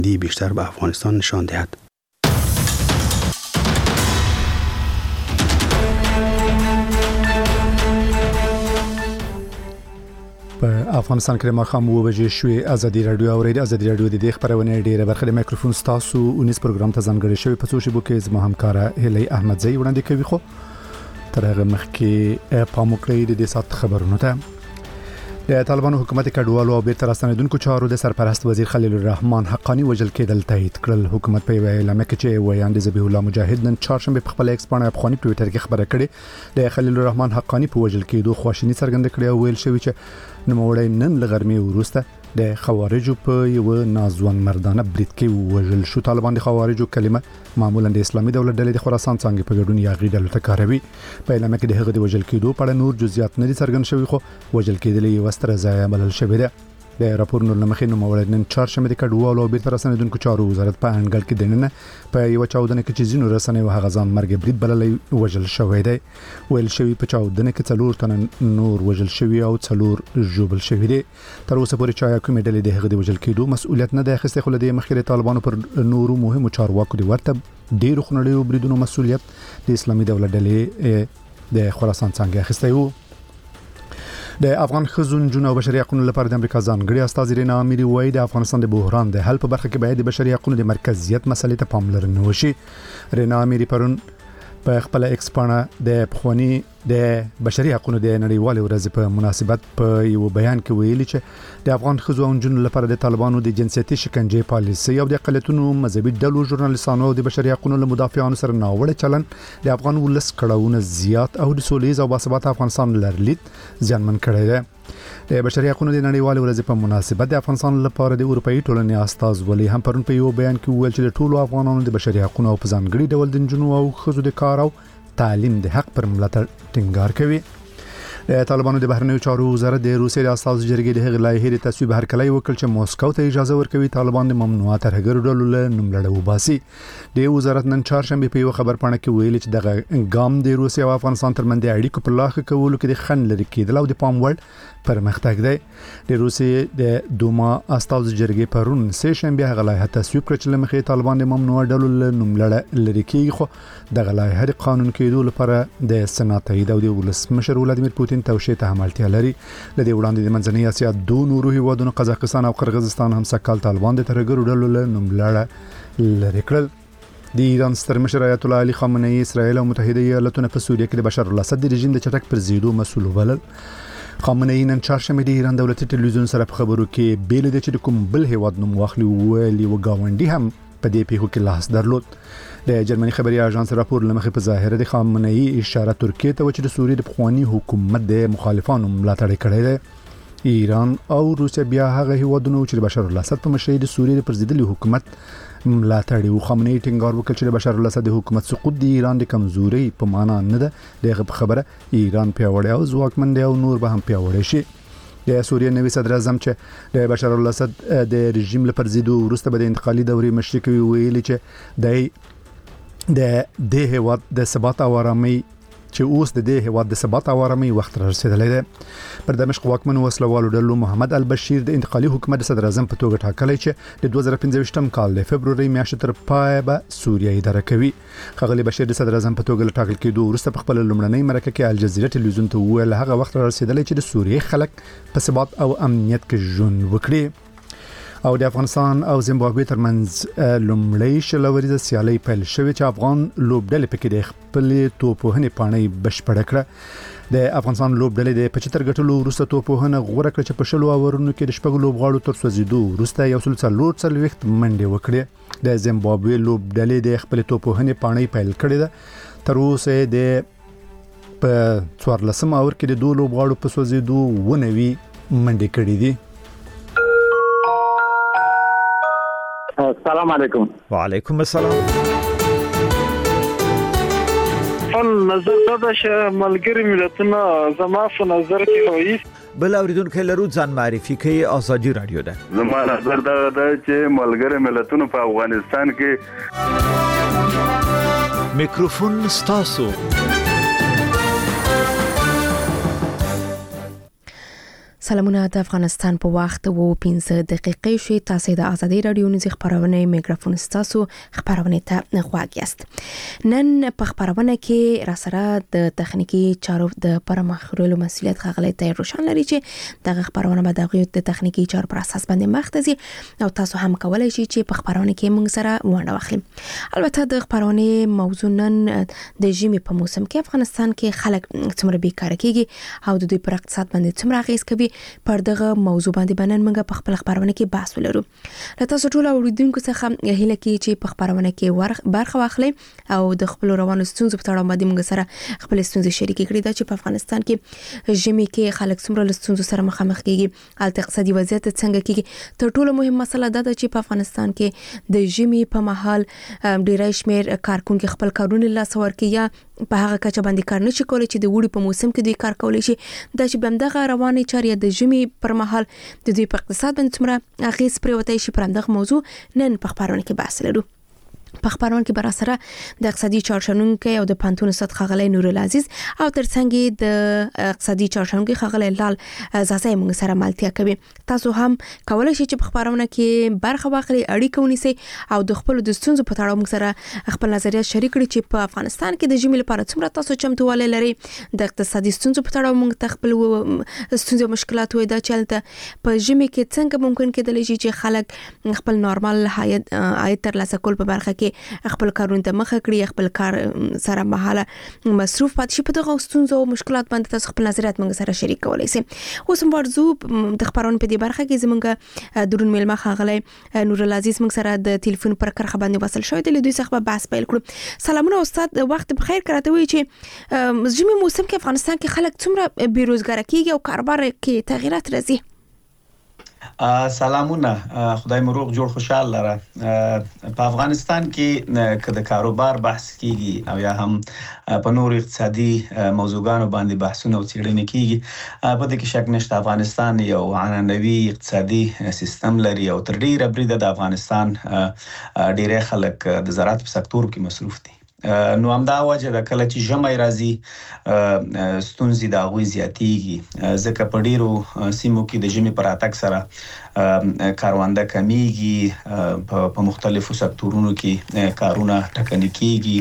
دی بیشتر به افغانستان نشان دهد. په افغانستان کې ماښام 2 شوې ازادي رادیو او ازادي رادیو د دې خبرونه ډیره برخه د میکروفون تاسو 19 پروګرام ته ځانګړی شوی په څو شیبو کې زما همکاره هلي احمدزی وړاندې کوي. خو تر هغه مخکې پاموکړی د سات خبرونه ته د طالبانو حکومت کډوالو او بیرته راستنیدونکو چارو د سرپرست وزیر خلیل الرحمن حقانی وجل کېدل تایید کړل. حکومت په اعلان کې چې ویاند ذبیح الله مجاهد نن چهارشنبه په خپل ایکس باندې افغاني ټوئیټر کې خبره کړې د خلیل الرحمن حقانی په وجل کېدو خواشینی څرګنده کړې او ویل شوی چې نوموړی نن لغرمې وروسته د خوارجو په یو نازوان مردانه برید کې وژل شو. طالبان د خوارجو کلمه معمولا د اسلامي دولت ډلې د خراسان څنګه په ګډون یا غیډلو ته کاروي. په اعلان کې د هغه د وژل کېدو په اړه نور جزئیات نه دي څرګند شوي خو وژل کېدل یو ستر ځای بلل شوی دی. د راپورونو لمخې نوموړی نن چهارشنبه د کډوالو او بیرته راستنیدونکو چارو وزارت په انګړ کې دننه په یو چاودنه کې چې ځینو رسنیو هغه ځان مرګ برید بللې وژل شوی دی. ویل شوی په چاودنه کې 4 تن نور وژل شوی او 4 ژوبل شوی دي. تر اوسه پورې چا کومې ډلې د هغه د وژل کېدو مسؤلیت نه دی اخیستی خو د مخکې طالبانو پر نورو مهمو چارواکو د ورته ډیرو خنړیو بریدونو مسؤلیت د اسلامي دولت ډلې د خراسان څنګه اخیستی وو. د افغان خزون جون او بشري حقوقو لپاره د امریکا ځانګړي استاذ رینا اميري وایي د افغانستان د بحران د حل په برخه کې باید د بشري حقوقو د مرکزیت مسلې ته پاملرنه وشي. رینا اميري پرون په خپل ایکسپانه د پخوانی د بشري حقوقو د نړیوال ورځ په مناسبت په یو بیان کې ویلي چې د افغان خزو او جون لپاره د طالبانو د جنسيتي شکنجې پالیسي او د اقلیتونو مذهبي ډلو ژورنالیستانو او د بشري حقوقو مدافعانو سره ناوړه چلن د افغان ولس کړهونه زیات او د سولېز او باثبات افغانستان لرلید ځانمن کړی دی. د بشري حقوقو د نړیوال ورځ په مناسبت د افغانستان لپاره د اروپאי ټولنې استاذ ولی هم پرون په یو بیان کې ویل چې د ټولو افغانانو د بشري حقوقو او په ځانګړي ډول د جنو او خزو د کار او تعلیم د حق پر ملاتړ ټینګار کوي. د طالبانو د بهرنیو چارو وزارت د روسیې د اساس جرګې د هغې لایحې د تصویب هرکلی وکړ چې موسکو ته اجازه ورکوي طالبان د ممنوعه ترهګرو ډلو له نوملړه وباسي. د وزارت نن چهارشنبه په یو خبر پاڼه کې ویلي چې دغه ګام د روسیې او افغانستان ترمنځ د اړیکو په لاښه کولو کې د خنډ لري کېدل او د پام وړ پرمختګ دی. د روسیې د دوما اساس جرګې پرون سه شنبه هغه لایحه تصویب کړ چې لمخې طالبان د ممنوعه ډلو له نوملړه لري کېږي خو دغه لایحه د قانون کېدو لپاره د سنات تایید او د ولسمشر ولادیمیر پوتین توشیح ته عملتیا لري. لدې وړاندې د منځنۍ اسیا دوه نورو هیوادونو قزاقستان او قرغیزستان هم سکهال طالبان د ترهګرو ډلو له نوملړه لري کړل. د ایران ستر مشر آیت الله علي خامنه‌ای اسرائیل او متحده ایالاتونو په سوریه کې د بشار الاسد د رژیم د چټک پرزیدو مسؤل وبلل. خامنه‌ای نن چهارشنبه د ایران دولتي ټلویزیون سره په خبرو کې بیل د چې کوم بل هیواد نوم واخلي ویلي و گاونډي هم په دې پیښو کې لاس درلود. د جرمني خبري اژانس راپور لمخې په ظاهره د خامنه‌ای اشاره ترکیه ته چې د سوریې د پخوانی حکومت د مخالفانو ملاتړ کړی دی. ایران او روسیا بیا هغه هیوادونه چې بشار الاسد په مشرۍ د سوریې د پرزیدلي حکومت ملاتړ او خامنه‌ای ټینګار وکړ چې د بشار الاسد د حکومت سقوط د ایران د کمزوري په معنا نه ده. دغه خبره ایران پیاوړی او ځواکمن دی او نور به هم پیاوړی شي. د سوریې نوي صدر اعظم چې د بشار الاسد د رژیم لپاره زیدو وروسته به د انتقالي دورې مشري کوي ویلي چې د هیواد د ثبات او آرامۍ چې اوس د دې هیواد د ثبات او آرامۍ وخت رسیدلی دی. پر دمشق واکمن وسلوالو ډلو محمد البشیر د انتقالي حکومت صدر اعظم په توګه ټاکلی چې د 2015م کال د فبرवरी میاشتې تر پای به سوریه اداره کوي. ښاغلی بشیر د صدر اعظم په توګه ټاکل کېدو وروسته په خپل لومړنۍ مرکه کې الجزیره ټلویزیون ته وویل هغه وخت رسیدلی چې د سوریې خلک په ثبات او امنیت کې ژوند وکړي. او د افغانستان او زیمبابوې ترمنځ لومړی شلوريزه سیالي پیل شوې چې افغان لوبډلې پکې د خپل توپوهنې پاڼې بشپړ کړه. د افغانستان لوبډلې د 75 ګټلو وروسته توپوهنه غوړه کړ چې په شلو اورونو کې د شپږ لوبغاړو تر سوځیدو وروسته یو څل وخت منډه وکړه. د زیمبابوې لوبډلې د خپل توپوهنې پاڼې پیل کړې ده. تر اوسه د په 14 اور کې د دوه لوبغاړو په سوځیدو ونوي منډه کړې دي. السلام علیکم. وعلیکم السلام. نظر دا چې ملګری ملتونه زما په نظر کې وایي بل اوریدونکو لرو ځان معرفي کوي ازادي رادیو ده. زما نظر دا چې ملګری ملتونه په افغانستان کې میکروفون ستاسو. سلامونه د افغانستان په وخت وو 15 دقیقې شوي. تاسو د ازادي رادیو نیوز خبرونه میکروفون ستاسو خبرونه ته غواړئ یاست. نن په خبرونه کې را سره د تخنیکی چارو د پرمختګ مسؤلیت غغلې ته روشن لري چې د خبرونه به د تخنیکی چارو پر اساس باندې مختزي او تاسو هم کولای شئ چې په خبرونه کې موږ سره ونډه واخلئ. البته د خبرونه موضوع نن د ژمي په موسم کې افغانستان کې خلک څومره بیکاره کیږي او د دوی پر اقتصاد باندې څومره اغیز کوي. پر دغه موضوع باندې بنن موږ په خپل خبرونه کې بحث ولرو. له تاسو ټول اوریدونکو څخه هیله کوي چې په خبرونه کې برخه واخلئ او د خپل روانو ستونزو په اړه باندې موږ سره خپل ستونزې شریکې کړئ. دا چې په افغانستان کې ژمي کې خلک څومره له ستونزو سره مخامخ کیږي، البته اقتصادي وضعیت څنګه کیږي. تر ټولو مهمه مسله دا ده چې په افغانستان کې د ژمي په مهال ډیری شمیر کارکونکو خپل کارونه لاس ورکړي یا په هغه کچه باندې کار نشي کولای چې د وړي په موسم کې دوی کار کولای شي. دا چې بمدغه رواني چارې د ژمي پر مهال د دوی په اقتصاد باندې څومره اغیز پرېوتی شي، پر همدغه موضوع نن په خبرونه کې بحث لرو. په خبرونه کې بر سره د اقتصادي چارشنونکو او د پانتون استاد خغلی نور العزیز او ترڅنګ د اقتصادي چارشنونکو خغلی لال زاسای موږ سره ملتیا کوي. تاسو هم کولای شئ چې په خبرونه کې برخه واخلئ، اړیکه ونیسئ او د خپل د ستونزو په اړه موږ سره خپل نظریات شریک کړئ چې په افغانستان کې د ژمي لپاره څومره تاسو چمتووالی لرئ. د اقتصادي ستونزو په اړه موږ خپل ستونزې او مشکلات وای دا چلته په ژمي کې څنګه ممکن کېدلی شي چې خلک خپل نورمال عاید ترلاسه کول په برخه کې خپل کارونه ته مخه کړی، خپل کار سره مهاله مصروف پاتې شي. په دغه ستونزو او مشکلات باندې تاسو خپل نظریات موږ سره شریک کولای شئ. اوس هم ورزو د خبرونو په دې برخه کې زمونږ درون میلمه خغلی نور العزیز موږ سره د ټلیفون پر کرخه باندې وصل شوی دی. دوی څخه بحث پیل کړو. سلامونه استاد، وخت بخیر. کراته وی چې ژمي موسم کې افغانستان کې خلک څومره بیروزګار کیږي او کاروبار کې تغیرات راځي. سلامونه، خدای مو روغ جوړ خوشاله لره. په افغانستان کې د کاروبار بحث کیږي او یا هم په نور اقتصادي موضوعاتو باندې بحثونه او څېړنې کیږي. په دې کې شک نشته افغانستان یو عنعنوي اقتصادي سیستم لري او تر ډیره بریده د افغانستان ډیره خلک د زراعت په سکتور کې مصروف دي. نو همدا وجه د کله چې ژمی راځي ستونزې د هغوی زیاتیږي، ځکه په ډیرو سیمو کې د ژمي پر راتګ سره کارونده کمیږي، په مختلفو سکتورونو کې کارونه ټکني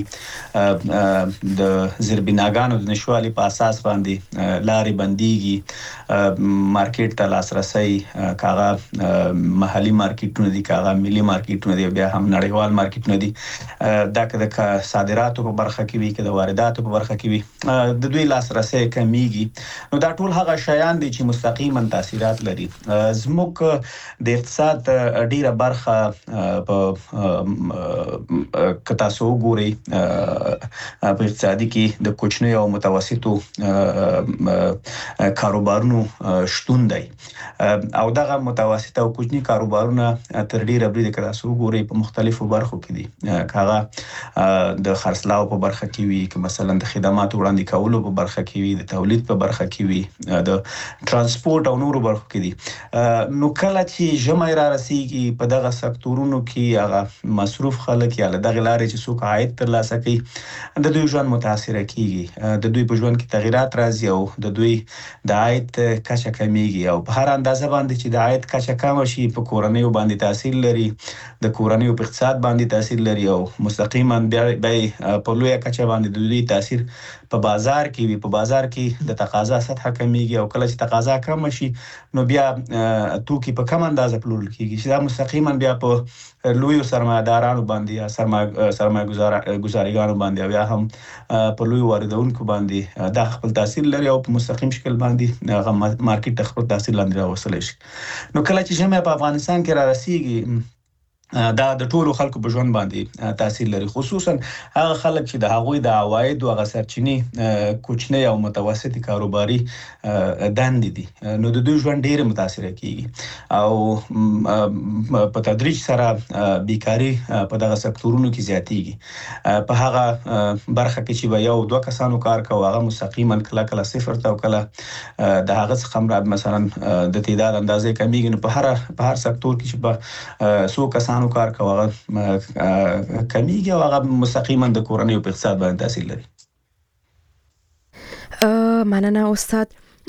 کیږي، د زیربناګانو د نشوالي په اساس باندې لارې بنديږي، مارکیټ ته لاسرسي کاغه محلي مارکیټونه دي، کاغه ملي مارکیټونه دي، بیا هم نړیوال مارکیټونه دي. دا که صادراتو په برخه کې وي که د وارداتو په برخه کې وي د دوی لاسرسي کمیږي. نو دا ټول هغه شیان دي چې مستقیما تاثیرات لري. زموږ د اقتصاد ډیره برخه په تاسو وګورئ په اقتصادي کې د کوچنیو او متوسطو کاروبارونو شتون دی او دغه متوسط او کوچني کاروبارونه تر ډیره بریده که تاسو وګورئ په مختلفو برخو کې دي، کاغه د خرڅلاو په برخه کې وي، که مثلا د خدماتو وړاندې کولو په برخه کې وي، د تولید په برخه کې وي، د ترانسپورت او نورو برخو کې دي. نو کله چې ژمی را رسیږي په دغه سکتورونو کې هغه مصروف خلک یا له دغه لارې چې څوک عاید ترلاسه کوي د دوی ژوند متاثره کیږي، د دوی په ژوند کې تغیرات راځي او د دوی د عاید کچه کمیږي. او په هر اندازه باندې چې د عاید کچه کم شي په کورنیو باندې تاثیر لري، د کورنیو په اقتصاد باندې تاثیر لري او مستقیما بیا په لویه کچه باندې د دوی تاثیر په بازار کې وي. په بازار کې د تقاضا سطح کمیږي او کله چې تقاضا کم شي نو بیا توکي په کم اندازه پلورل کیږي چې دا مستقیما بیا په لویو سرمایه‌دارانو باندې یا سرمایه‌ګزاريګانو باندې او یا هم په لویو واردونکو باندې دا خپل تاثیر لري او په مستقیم شکل باندې هغه مارکیټ ته خپل تاثیر لاندې راوستلی شي. نو کله چې ژمی په افغانستان کې را رسیږي دا د ټولو خلکو په ژوند باندې تاثیر لري، خصوصا هغه خلک چې د هغوی د عواید او هغه سرچینې کوچنی او متوسطي کاروباري دندې دي. نو د دوی ژوند ډېر متاثر کیږي او په تدریج سره بیکاری په دغه سکتورونو کې زیاتیږي. په هغه برخه کې چې یو دوه کسانو کار کوي هغه مستقیما کله صفر ته او کله د هغه څخه مثلا د تعداد اندازې کمیږي. نو په هر سکتور کې چې په څو کسان کار کوي کمیږي او هغه مستقیما د کورنۍ په اقتصاد باندې تاثیر لري. مننه استاد.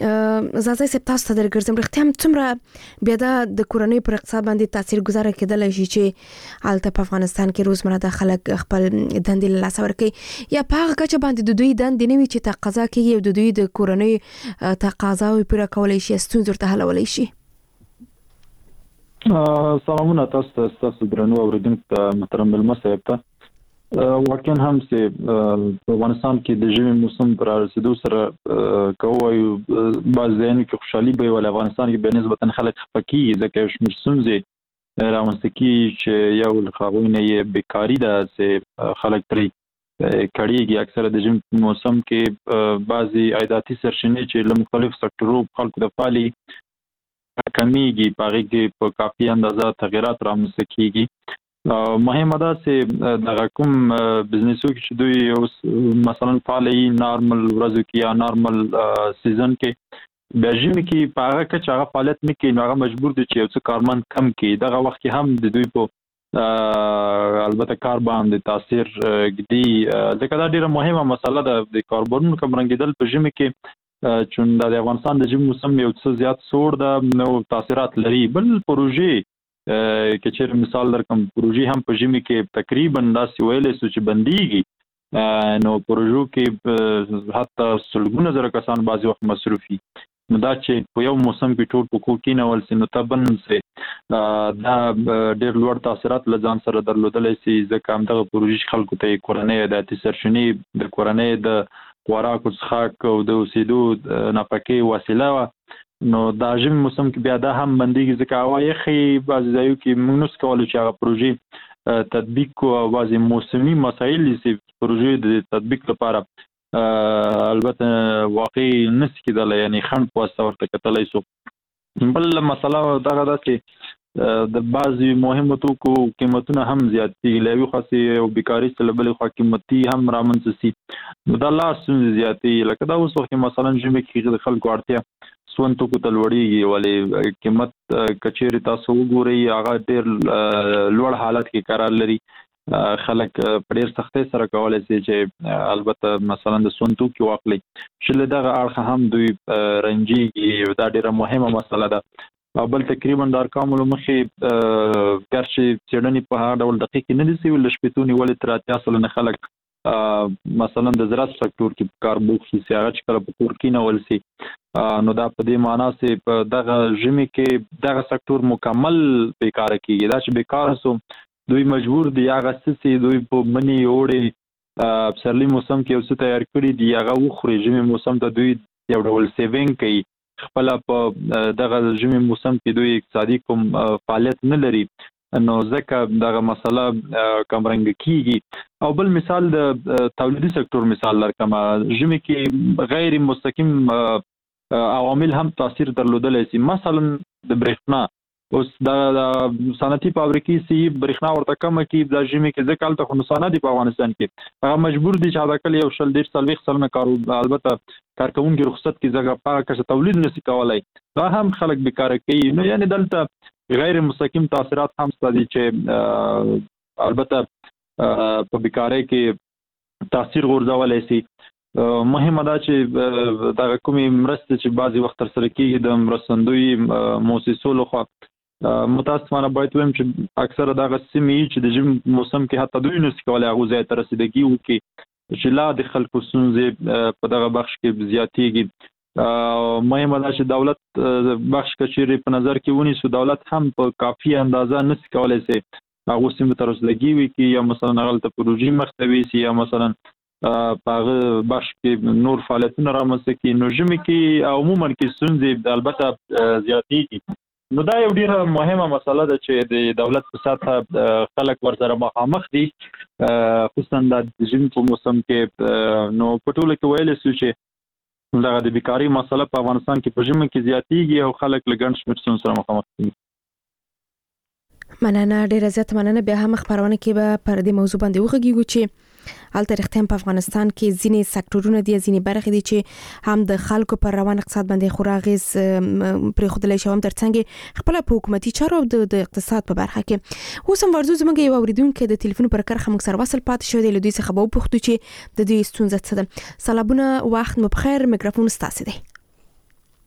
زازای سپ تاسو ته درګرځم رښتیا هم څومره بیا د کورنۍ پر اقتصاد باندې تاثیر گذاره کېدلی شي چې هلته په افغانستان کې روزمره د خلک خپل دندې له لاسه ورکوي یا په هغه کچه باندې د دوی دندې نه وي چې تقاضا کېږي او د دوی د کورنۍ تقاضاوې پوره کولی شي ستونزې ورته حلولی شي. سلامونه تاسو درنو اوریدونکو ته محترم مېلمه صاحب ته. واقعا هم چې په افغانستان کې د ژمي موسم پر رسیدو سره کوي بعض ځایونو کې خوشحالي به ول افغانستان کې به نسبتا خلک خفقي ځکه شمیر ستونزې راوستي چې یو خاوینه یې بیکاری ده چې خلک پرې کړيږي. اکثره د ژمي موسم کې بعضي عایداتي سرچینې چې له مختلفو سکتورو خلکو د فعالي کمیږي په کې په کافي اندازه تغیرات رامنځته کیږي. مهمه ده چې د کوم بزنسو کې دوی مثلا فعالي نارمل ورځو کې یا نارمل سیزن کې بجمی کې په هغه کې هغه فعالیت نه کوي، هغه مجبور دي چې یو څه کارمند کم کوي. دغه وخت کې هم د دوی په البته کار باندې تاثیر ګدي ځکه دا ډیره مهمه مسله ده. د کاربنونو کم رنګیدل په ژمي کې چون د افغانستان د ژمي موسم یو څه زیات سوړ ده نو تاثیرات لري. بل پروژې کې چې مثال درکم پروژې هم په ژمي کې تقریبا داسې ویلې سو چې بنديږي نو پروژو کې حتی سلګونه زره کسان بعضی وخت مصروفي. نو دا چې په یو موسم کې ټول په کوکې نه ول سي نو تبن سي دا ډېر لوړ تاثیرات لزان سره درلودل سي ځکه هم دغه پروژې خلکو ته کورنۍ د سرچینې د کورنۍ د خوراکو څخه او د اوسېدو نفقې وسیله نو دا ژمي موسم کې بیا دا هم بنديږي ځکه هوا یخي بعض ځایو کې موږ نس کولای چې هغه پروژې تطبیق کو او بعض موسمي مسایل چې پروژې د تطبیق لپاره البته واقعي نس کېدل یعنی خند په واسطه ورته کتلای شو. بل مسله دغه ده چې د بعضي مهمو توکو قیمتونه هم زیات دي لوي خاصه او بیکاری سره بل خو قیمتي هم رامنځ سي نو دا لاس زیاتي لکه دا اوس وخت مثلا ژمي کې د خلکو اړتیا سون توکو تلوړیږي ولې قیمت کچېری تاسو وګورئ هغه ډېر لوړ حالت کې قرار لري. خلک په ډېر سختۍ سره کولای شي چې البته مثلا د سون توکو واخلي چې دغه اړخ هم دوی رنجيږي. دا ډېره مهمه مسله ده. بل تقریبا د ارقامو مخې ګرچې څېړنې په هغه ډول دقیق نه دي سوي لشپېتونی ولې تر 80 نه خلک مثلا د زراعت سکتور کې کار بوخي سي هغه چې کله په کور کې نه ولسي نو دا په دې معنی چې په دغه ژمي کې دغه سکتور مکمل بیکاره کیږي. دا چې بیکاره سو دوی مجبور دي هغه څه دوی په منی اوړي پسرلی موسم کې اوس تیار کړی دی هغه وخوري. ژمي موسم ته دوی یو ډول سیوینګ کوي خپل په دغه ژمي موسم کې دوی اقتصادي کوم فعالیت نه لري نو ځکه دغه مسله کمرنګ کیږي. او بل مثال د تولیدي سکتور مثال لرکم ژمي کې غیر مستقیم عوامل هم تاثیر درلودلی شي. مثلا د برېښنا اوس د صنعتي فابریکې سي برېښنا ورته کم کی د ژمي کې ځکه الته خو نقصان دي په افغانستان کې هغه مجبور دي چې دا کله یو شل ډیر سلويخ سلنه کارو البته کارکونکو رخصت کې ځکه په کښه تولید نشي کولای دا هم خلک بیکاره کوي. نو یعنی دلته غیر مستقیم تاثیرات هم ستدي چې البته په بیکاری کې تاثیر غورځولای شي. مهمه ده چې دا کومي مرسته چې بعضي وخت تر سره کېږي د مرستندوی مؤسسو لخوا متاسفانه باید ویم چې اکثره دغه سیمې چې د ژمي موسم کې حتی دوی نشي کولای هغه ځای ته رسیدګي وکړي چې لا د خلکو ستونزې په دغه بخش کې زیاتېږي. مهمه ده چې دولت بخش کچېری په نظر کې ونیسو. دولت هم په کافي اندازه نشي کولای شي هغه سیمه ته رسیدګي وکړي یا مثلا هغه پروژې مختوي سي یا مثلا په بخش کې نور فعالیتونه رامنځته کړي. نو ژمي کې عموما کې ستونزې البته زیاتېږي. نو دا یو ډیره مهمه مسله ده چې د دولت په سطحه خلک ورسره مخامخ دي خصوصا د ژمي په موسم کې. نو په ټوله کې ویل شي چې دغه د بیکاری مسله په افغانستان کې په ژمي کې زیاتېږي او خلک له ګڼ شمېر ستونزو سره مخامخ دي. مننه ډیره زیات مننه. بیا هم خبرونه کې به پر دې موضوع باندې وغږیږو چې الته رښتیا په افغانستان کې ځینې سکتورونه دي ځینې برخې دي چې هم د خلکو پر روان اقتصاد باندې خورا اغیز پرې خودلای شي هم ترڅنګ خپل په حکومتي چارو د اقتصاد په برخه کې. اوس هم ورزو زموږ یو اوریدونکو د ټلیفون پر کرخه موږ سره وصل پات شو دی له دوی څخه به وپوښتو چې د دې ستونزه څه ده. سلامونه وخت مو بخیر میکروفون ستاسو دی.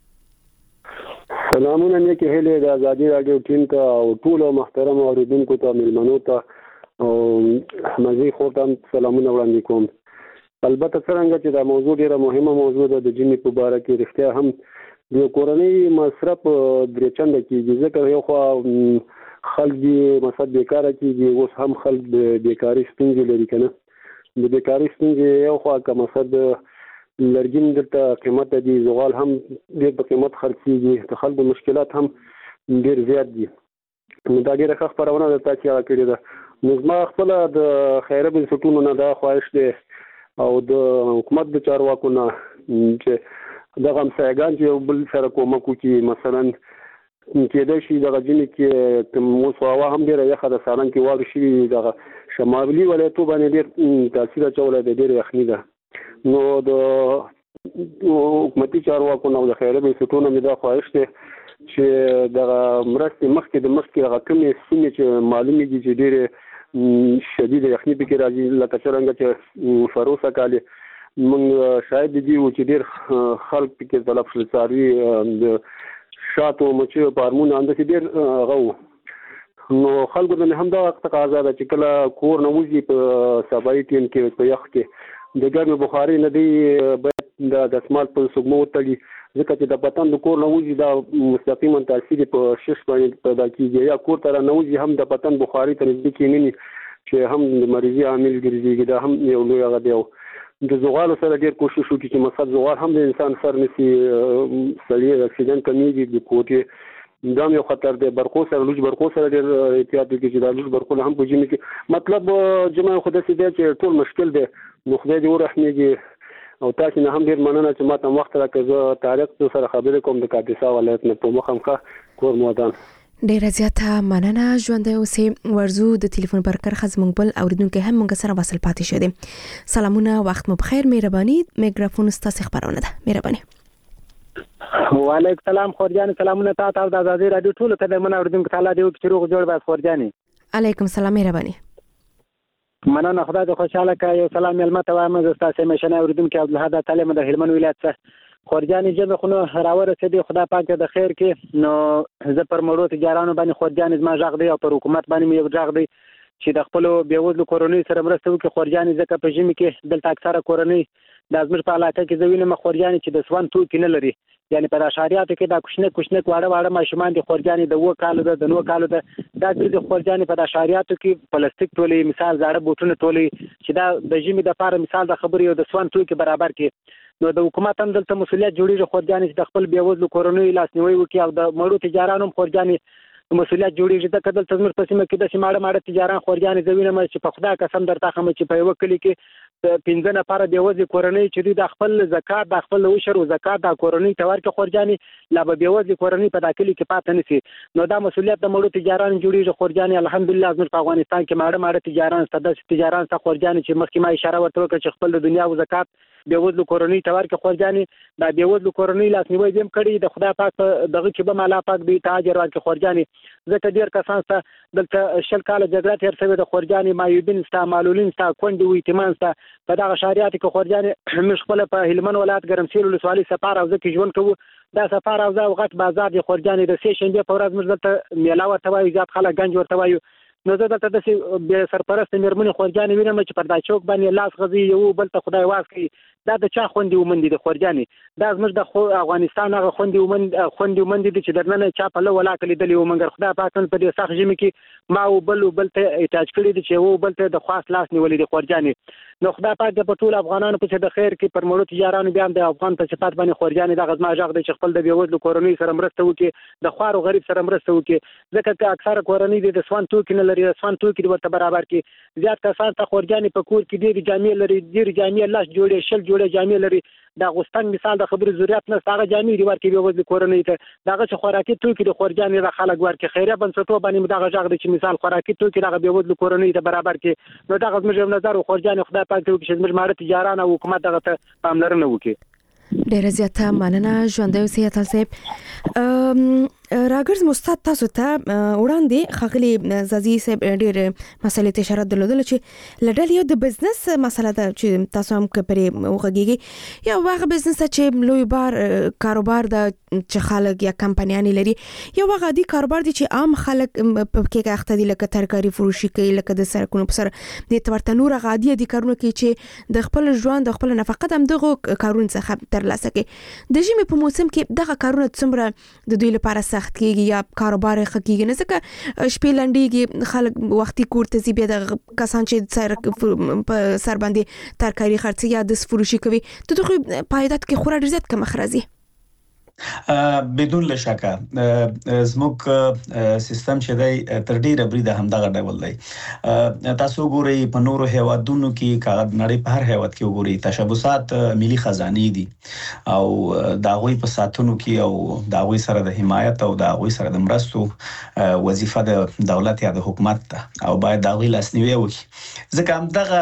سلامونه نیکی هیله د ازادي رادیو ټیم ته او ټول محترم اوریدونکو ته ملمنو ته او مزي خورتم سلامونه وړاندې کوم. البته څنګه چې دا موضوع ډیره مهمه موضوع ده د جمی په اړه کې رښتیا هم د کورنۍ مصرف درې چنده کېږي ځکه یو خو خلک دې مصرف بیکاره کېږي اوس هم خلک د بیکاري ستونزې لري کنه د بیکاري ستونزې یو خو که مصرف لرګین دلته قیمت دي زغال هم ډېر په قیمت خرڅېږي د خلکو مشکلات هم ډېر زیات دي نو دا ډېره ښه خپرونه ده تا چې هغه کړې ده نو زما خپله د خیره بنسټونو نه دا خواهش دی او د حکومت د چارواکو نه چې دغه همسایګان چې یو بل سره کومک وکړي مثلا کېدای شي دغه ځینې کې اوس هوا هم ډېره یخه ده سالنګ کې واورې شوي دغه شمالي ولایتو باندې ډېر تاثیر اچولی دی ډېره یخني ده نو د حکومتي چارواکو نه او د خیره بنسټونو مې دا خواهش دی چې دغه مرستې مخکې هغه کومې سیمې چې معلومې دي چې ډېرې شدیده یخني پکې راځي لکه څرنګه چې فروسه کالې موږ شاید دي چې ډېر خلک پکې تلف شول څاروي د شاتو مچیو فارمونه همداسې ډېر هغه و نو خلکو ته مې هم دا تقاضا ده چې کله کور نه وځي په سبایي ټیم کې په یخ کې د ګرمې بخاري نه دی باید د دسمال په سګمو وتړي ځکه چې د بدن د کور نه وځي دا مستقیما تاثیر په شش باندې پیدا کېږي یا کور ته نه وځي هم د بدن بخاري ته نږدې کېني چې هم د مریضي عامل ګرځي دا هم یو لوی هغه دی د زغالو سره ډېر کوشش وکړي چې مثلا زغال هم د انسان سر نسی سړی اکسیجن کمیږي د کوټې دا یو خطر دی برقو سره لوج برقو سره ډېر احتیاط وکړي چې دا لوج برقو هم په جمی کې مطلب جمع خو داسې دی چې ټول مشکل دی نو خدای دې ورحمېږي او تاسو نه هم ډېر مننه چې ما ته وخت راکړ زه طارق سره خبرې کوم د کاپیسا ولایت نه په مخامخ کور مودان ډیره زیاته مننه ژوندۍ اوسې ورزو د ټلیفون پر کرخه زموږ بل اوریدونکو هم موږ سره وصل پاتې شو دي سلامونه وخت مو بخیر مهرباني میکروفون ستاسو خبرونه ده مهرباني وعلیکم سلام خورجان سلامونه تاسو د ازادي رادیو ټول ته د من اوریدونکو تعالی دی چې روغ جوړ باز خورجاني علیکم سلام مهرباني مننه خدای دې خوشاله کړي یو سلام ملمته وایم زه تاسو مشنه اوریدونکو عبدالحد تعالی د هلمند ولایت څخه خورجاني جمع خو راورسېدي خدای پاک د خیر کې نو زه پر مړو تجارانو باندې خورجاني زما ژغ دی او پر حکومت باندې مې ژغ دی چې د خپل بیوزلو کورنۍ سره مرسته وکړي خورجاني ځکه په ژمي کې دلته اکثره کورنۍ د ازمیر په علاقه کې زوینه خورجاني چې د سوان توکي نه لري یعنی په شهرياتو کې دا کوچنه واړه ماشومان دي خورجاني د 2 کالو د 9 کالو دا د خورجاني په شهرياتو کې پلاستیک ټولې مثال زاړه بوټونه ټولې چې دا د ژمي د لپاره مثال د خبرې او د سوان توکي برابر کې نو د حکومت هم دلته مسولیت جوړیږي خورجاني چې د خپل بیوزلو کورنۍ لاسنیوي وکړي او د مړو تجارانو خورجاني مسولیت جوړیږي د کدل تزمر په سیمه کې د سیماړه تجاران خورجاني زوینه مې چې په خدا قسم درته خم چې په یو کلی کې 15 نفر بیوزلو کورنۍ چې د خپل زکات د خپل وشر او زکات د کورنۍ تور کې خورجاني لا به بیوزلو کورنۍ په داخلي کې پاتې نسی نو دا مسولیت د مړو تجاران جوړیږي خورجاني الحمدلله زموږ په افغانستان کې ماړه تجاران ستاسو تجاران څخه خورجاني چې مخکې ما اشاره ورته وکړه چې خپل د دنیا او زکات بیوزلو کورنۍ تور کې خورجاني دا بیوزلو کورنۍ لاسنیوي دیم کړی د خدای پاک دغه کې به مالا پاک دی تاجر ورکړي خورجاني ځکه ډیر کسان ته دلته شل کال جګړه تیر شوی د خورجاني مایوبین ستا معلولین ستا کونډي وي تیمان ستا په دغه شهريات کې خورجاني مش خپل په هلمند ولایت ګرمسیر ولسوالۍ سفار او ځکه ژوند کوو دا سفار او غټ بازار دی خورجاني د سې شنبه په ورځ موږ دلته میلا ورته وایو زیات خلک گنج ورته وایو نو زه دلته د سرپرست میرمنې خورجاني وینم چې پر دا چوک باندې لاس غزي یو بل ته خدای واس کوي دا د چا خوندې ومندي د خورجاني دا زموږ د افغانستان هغه خوندې ومندي چې درنه چا په لولا کلی دلی ومنګر خدای پاک په دې سخت ژمي کې ما او بل ته احتیاج کړی دی چې و بل ته د خاص لاس نیولې د خورجاني نو خدای پاک د ټول افغانانو په د خیر کې پر مړو تجارانو بیا د افغان په صفات باندې خورجاني د غزما ژغ د خپل د بیوزلو کورنۍ سره مرسته وکړي د خوارو غریب سره مرسته وکړي ځکه اکثره کورنۍ د سوان توکي نه لري سوان توکي ورته برابر کې زیات کسان ته خورجاني په کور کې ډېر جامې لري ډېر جامې لاس جوړې شل جوړې جامې لري دا غوستنګ مثال د خبرې ضرورت نه هغه جامې دی ورکې بیوزلو کورنۍ ته دغه چې خوراکي توکي د خورجاني د خلک ورکې خیره بنسټو باندې دغه ژغ د چې مثال خوراکي توکي دغه بیوزلو کورنۍ ته برابر کې نو دغه زموږ نظر خورجاني خدای پاک ته چې زموږ ماړه تجاران او حکومت دغه ته پاملرنه وکړي ډیره زیاته مننه ژوندۍ اوسئ تاسو راګرز مستعد تاسو ته وړاندې خغلی زازي صاحب ډېر مسلې ته اشاره درلودل چې لډل یو د بزنس مسله ده چې تاسو هم پرې وغږیږي یو واغه بزنس چې لوی بار کاروبار د چې خلک یا کمپنیانی لري یو واغه دي کاروبار دي چې عام خلک په کې اخته دي لکه ترکاری فروشي کوي لکه د سرکونو په سر د تورته نور غادي دي کارونه کوي چې د خپل ژوند د خپل نفقت هم دغه کارونه څخه ترلاسه کوي د ژمي په موسم کې دغه کارونه څومره د دوی لپاره سخت کیږي یا کاروبار خکېږي نه ځکه شپې لنډيږي خلک وختي کور ته ځي بیا د کسان چې په سر باندې ترکاری خرڅي یا د فروشي کوي ته دغه پایدات کې خورا ډیر زیات کم اخرازي بدون لشکه زموږ سیستم چې دی تر ډیره بریده همدغه ډول دی تاسو ګورئ په نورو هیوادونو کې کاغذ نړۍ په هر هیواد کې ګورئ تشبثات ملي خزانه دي او دا غوي په ساتونو کې او دا غوي سره د حمایت او دا غوي سره د مرستو وظیفه د دولت یا د حکومت ته او باید دا غوي لاسنیوي وکړي ځکه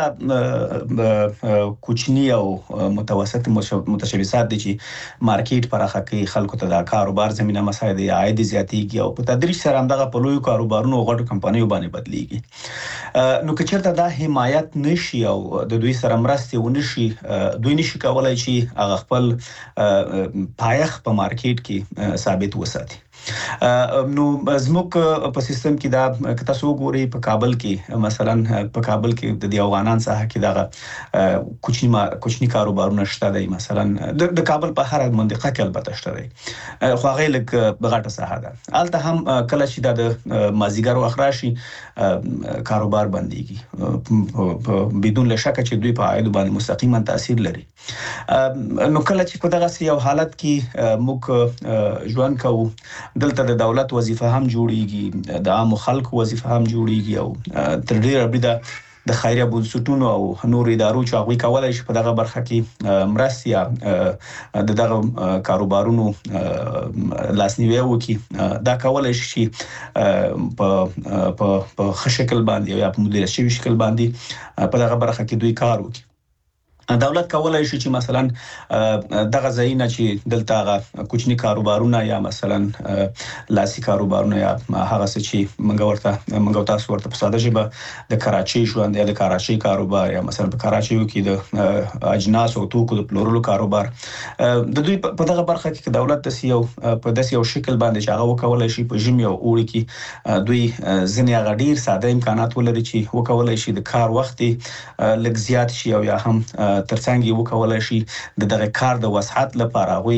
همدغه کوچنی او متوسط متشبثات دي چې مارکیټ پراخه کوي خلکو ته د کاروبار زمينه مساعد عاید زیاتېږي او په تدریج سره همدغه په لوی کاروبارونو او غټو کمپنیو باندې بدلېږي نو که چېرته دا حمایت نشي او د دوی سره مرستې ونشي دوی نشي کولای چې هغه خپل پایخ په مارکیټ کې ثابت وساتي نو زموږ په سیستم کې دا که تاسو وګورئ په کابل کې مثلا په کابل کې د افغانان سره کې دا کوچنی کاروبارونه شته دی مثلا د کابل په هر منطقه کې البته شته دی خو هغه لکه بغاټه ساحه ده الته هم کله چې د مازیګر وخت راشي کاروبار بنديږي بدون شک چې دوی په عاید باندې مستقیما تاثیر لري نو کله چې په دغه یو حالت کې موږ ژوند کوو دلته د دولت وظیفه هم جوړیږي د عام خلکو وظیفه هم جوړیږي او تر ډیره بریده د خیریه بنسټونو او نور ادارو چې هغه کولای شي په دغه برخه کې مرستیا د دغه کاروبارونو لاسنیوي وکړي دا کولای شي په خشکل باندې یا په مدیریت شوی شکل باندې په دغه برخه کې دوی کار وکړي دولت کولای شي چې مثلا دغه ځایونه چې دلته هغه کوچنی کاروبارونه یا مثلا لاسي کاروبارونه یا هغه څه چې منګ تاسو ورته په ساده ژبه د کراچي ژوند یا د کراچي کاروبار یا مثلا په کراچي کې د اجناس او توکو د پلورلو کاروبار د دوی په دغه برخه کې دولت د سیو په داسې یو شکل باندې چې هغه وکولای شي په ژمي او اوړي کې دوی ځنې هغه ډیر ساده امکانات ولري چې وکولای شي د کار وخت لږ زیات شي او یا هم ترڅنګ یو کولای شي دغه کار د وسعت لپاره وي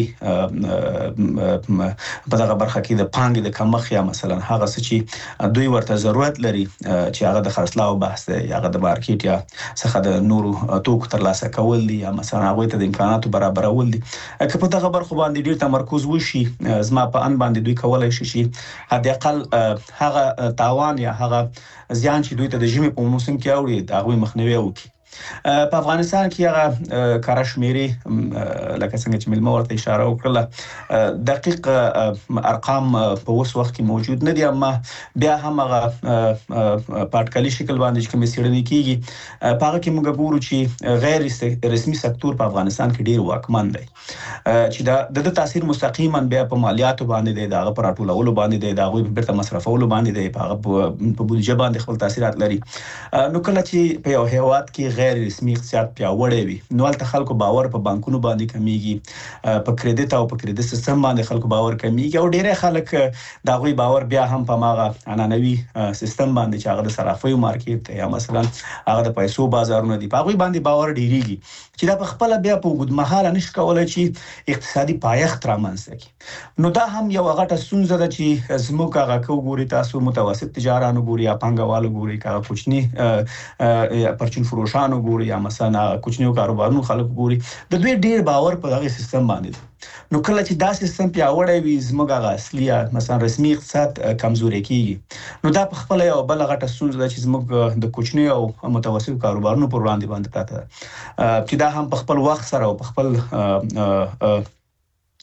په دغه برخه کې د پانګې د کمښت یا مثلا هغه څه چې دوی ورته ضرورت لري چې هغه د خرڅلاو بحث دی هغه د مارکیټ یا څخه د نورو توکو ترلاسه کول دي یا مثلا هغه ته د امکاناتو برابرول دي که په دغه برخه باندې ډیر تمرکز وشي زما په ان باندې دوی کولای شي چې حد اقل هغه تاوان یا هغه زیان چې دوی ته د ژمي په موسم کې اوري دا غوي مخنیوي وکړي په افغانستان کې هغه کارشمیري لکه څنګه چې ملما ورته اشاره وکړه دقیق ارقام په اوس وخت کې موجود نه دي اما بیا هم هغه پټکلي شکل باندې چې کوم سیړنی کیږي په هغه کې موږ ګورو چې غیر رسمي سکتور په افغانستان کې ډیر واکمن دی چې د تاثیر مستقیما بیا په مالیاتو باندې دی دا په راټولولو باندې دی دا غوي بیرته مصرفولو باندې دی په بودیجه باندې خپل تاثیرات لري نو کله چې په یو هیواد کې غیر رسمي اقتصاد پیاوړی وي نو البته خلکو باور په بانکونو باندې کمیږي په کریډټ او په کریډټ سیستم باندې خلکو باور کمیږي او ډیره خلک دا غوي باور بیا هم په ماغه عنعنوي سیستم باندې چې هغه د صرافیو مارکیټ یا مثلا هغه د پیسو بازارونه دي په غوي باندې باور ډیریږي چې دا په خپل بیا په وګد مهاله نش کولای چې اقتصادي پایښت رامنځته کړي نو دا هم یو غټه ستونزه ده چې زموږ هغه کوګوري تاسو متوسط تجارانو ګوري یا پنګوالو ګوري کا کوچنی پرچون فروشانو ګوري یا مثلا کوچنیو کاروبارونو خلک ګوري د دوی ډیر باور په دغه سیستم باندې نو کله چې دا سیستم پیاوړی وي زموږ هغه اصلي مثلا رسمي اقتصاد کمزوري کیږي نو دا په خپل یو بل غټه ستونزه ده چې زموږ د کوچنیو او متوسط کاروبارونو پر وړاندې باندې پراته چې دا هم په خپل وخت سره او په خپل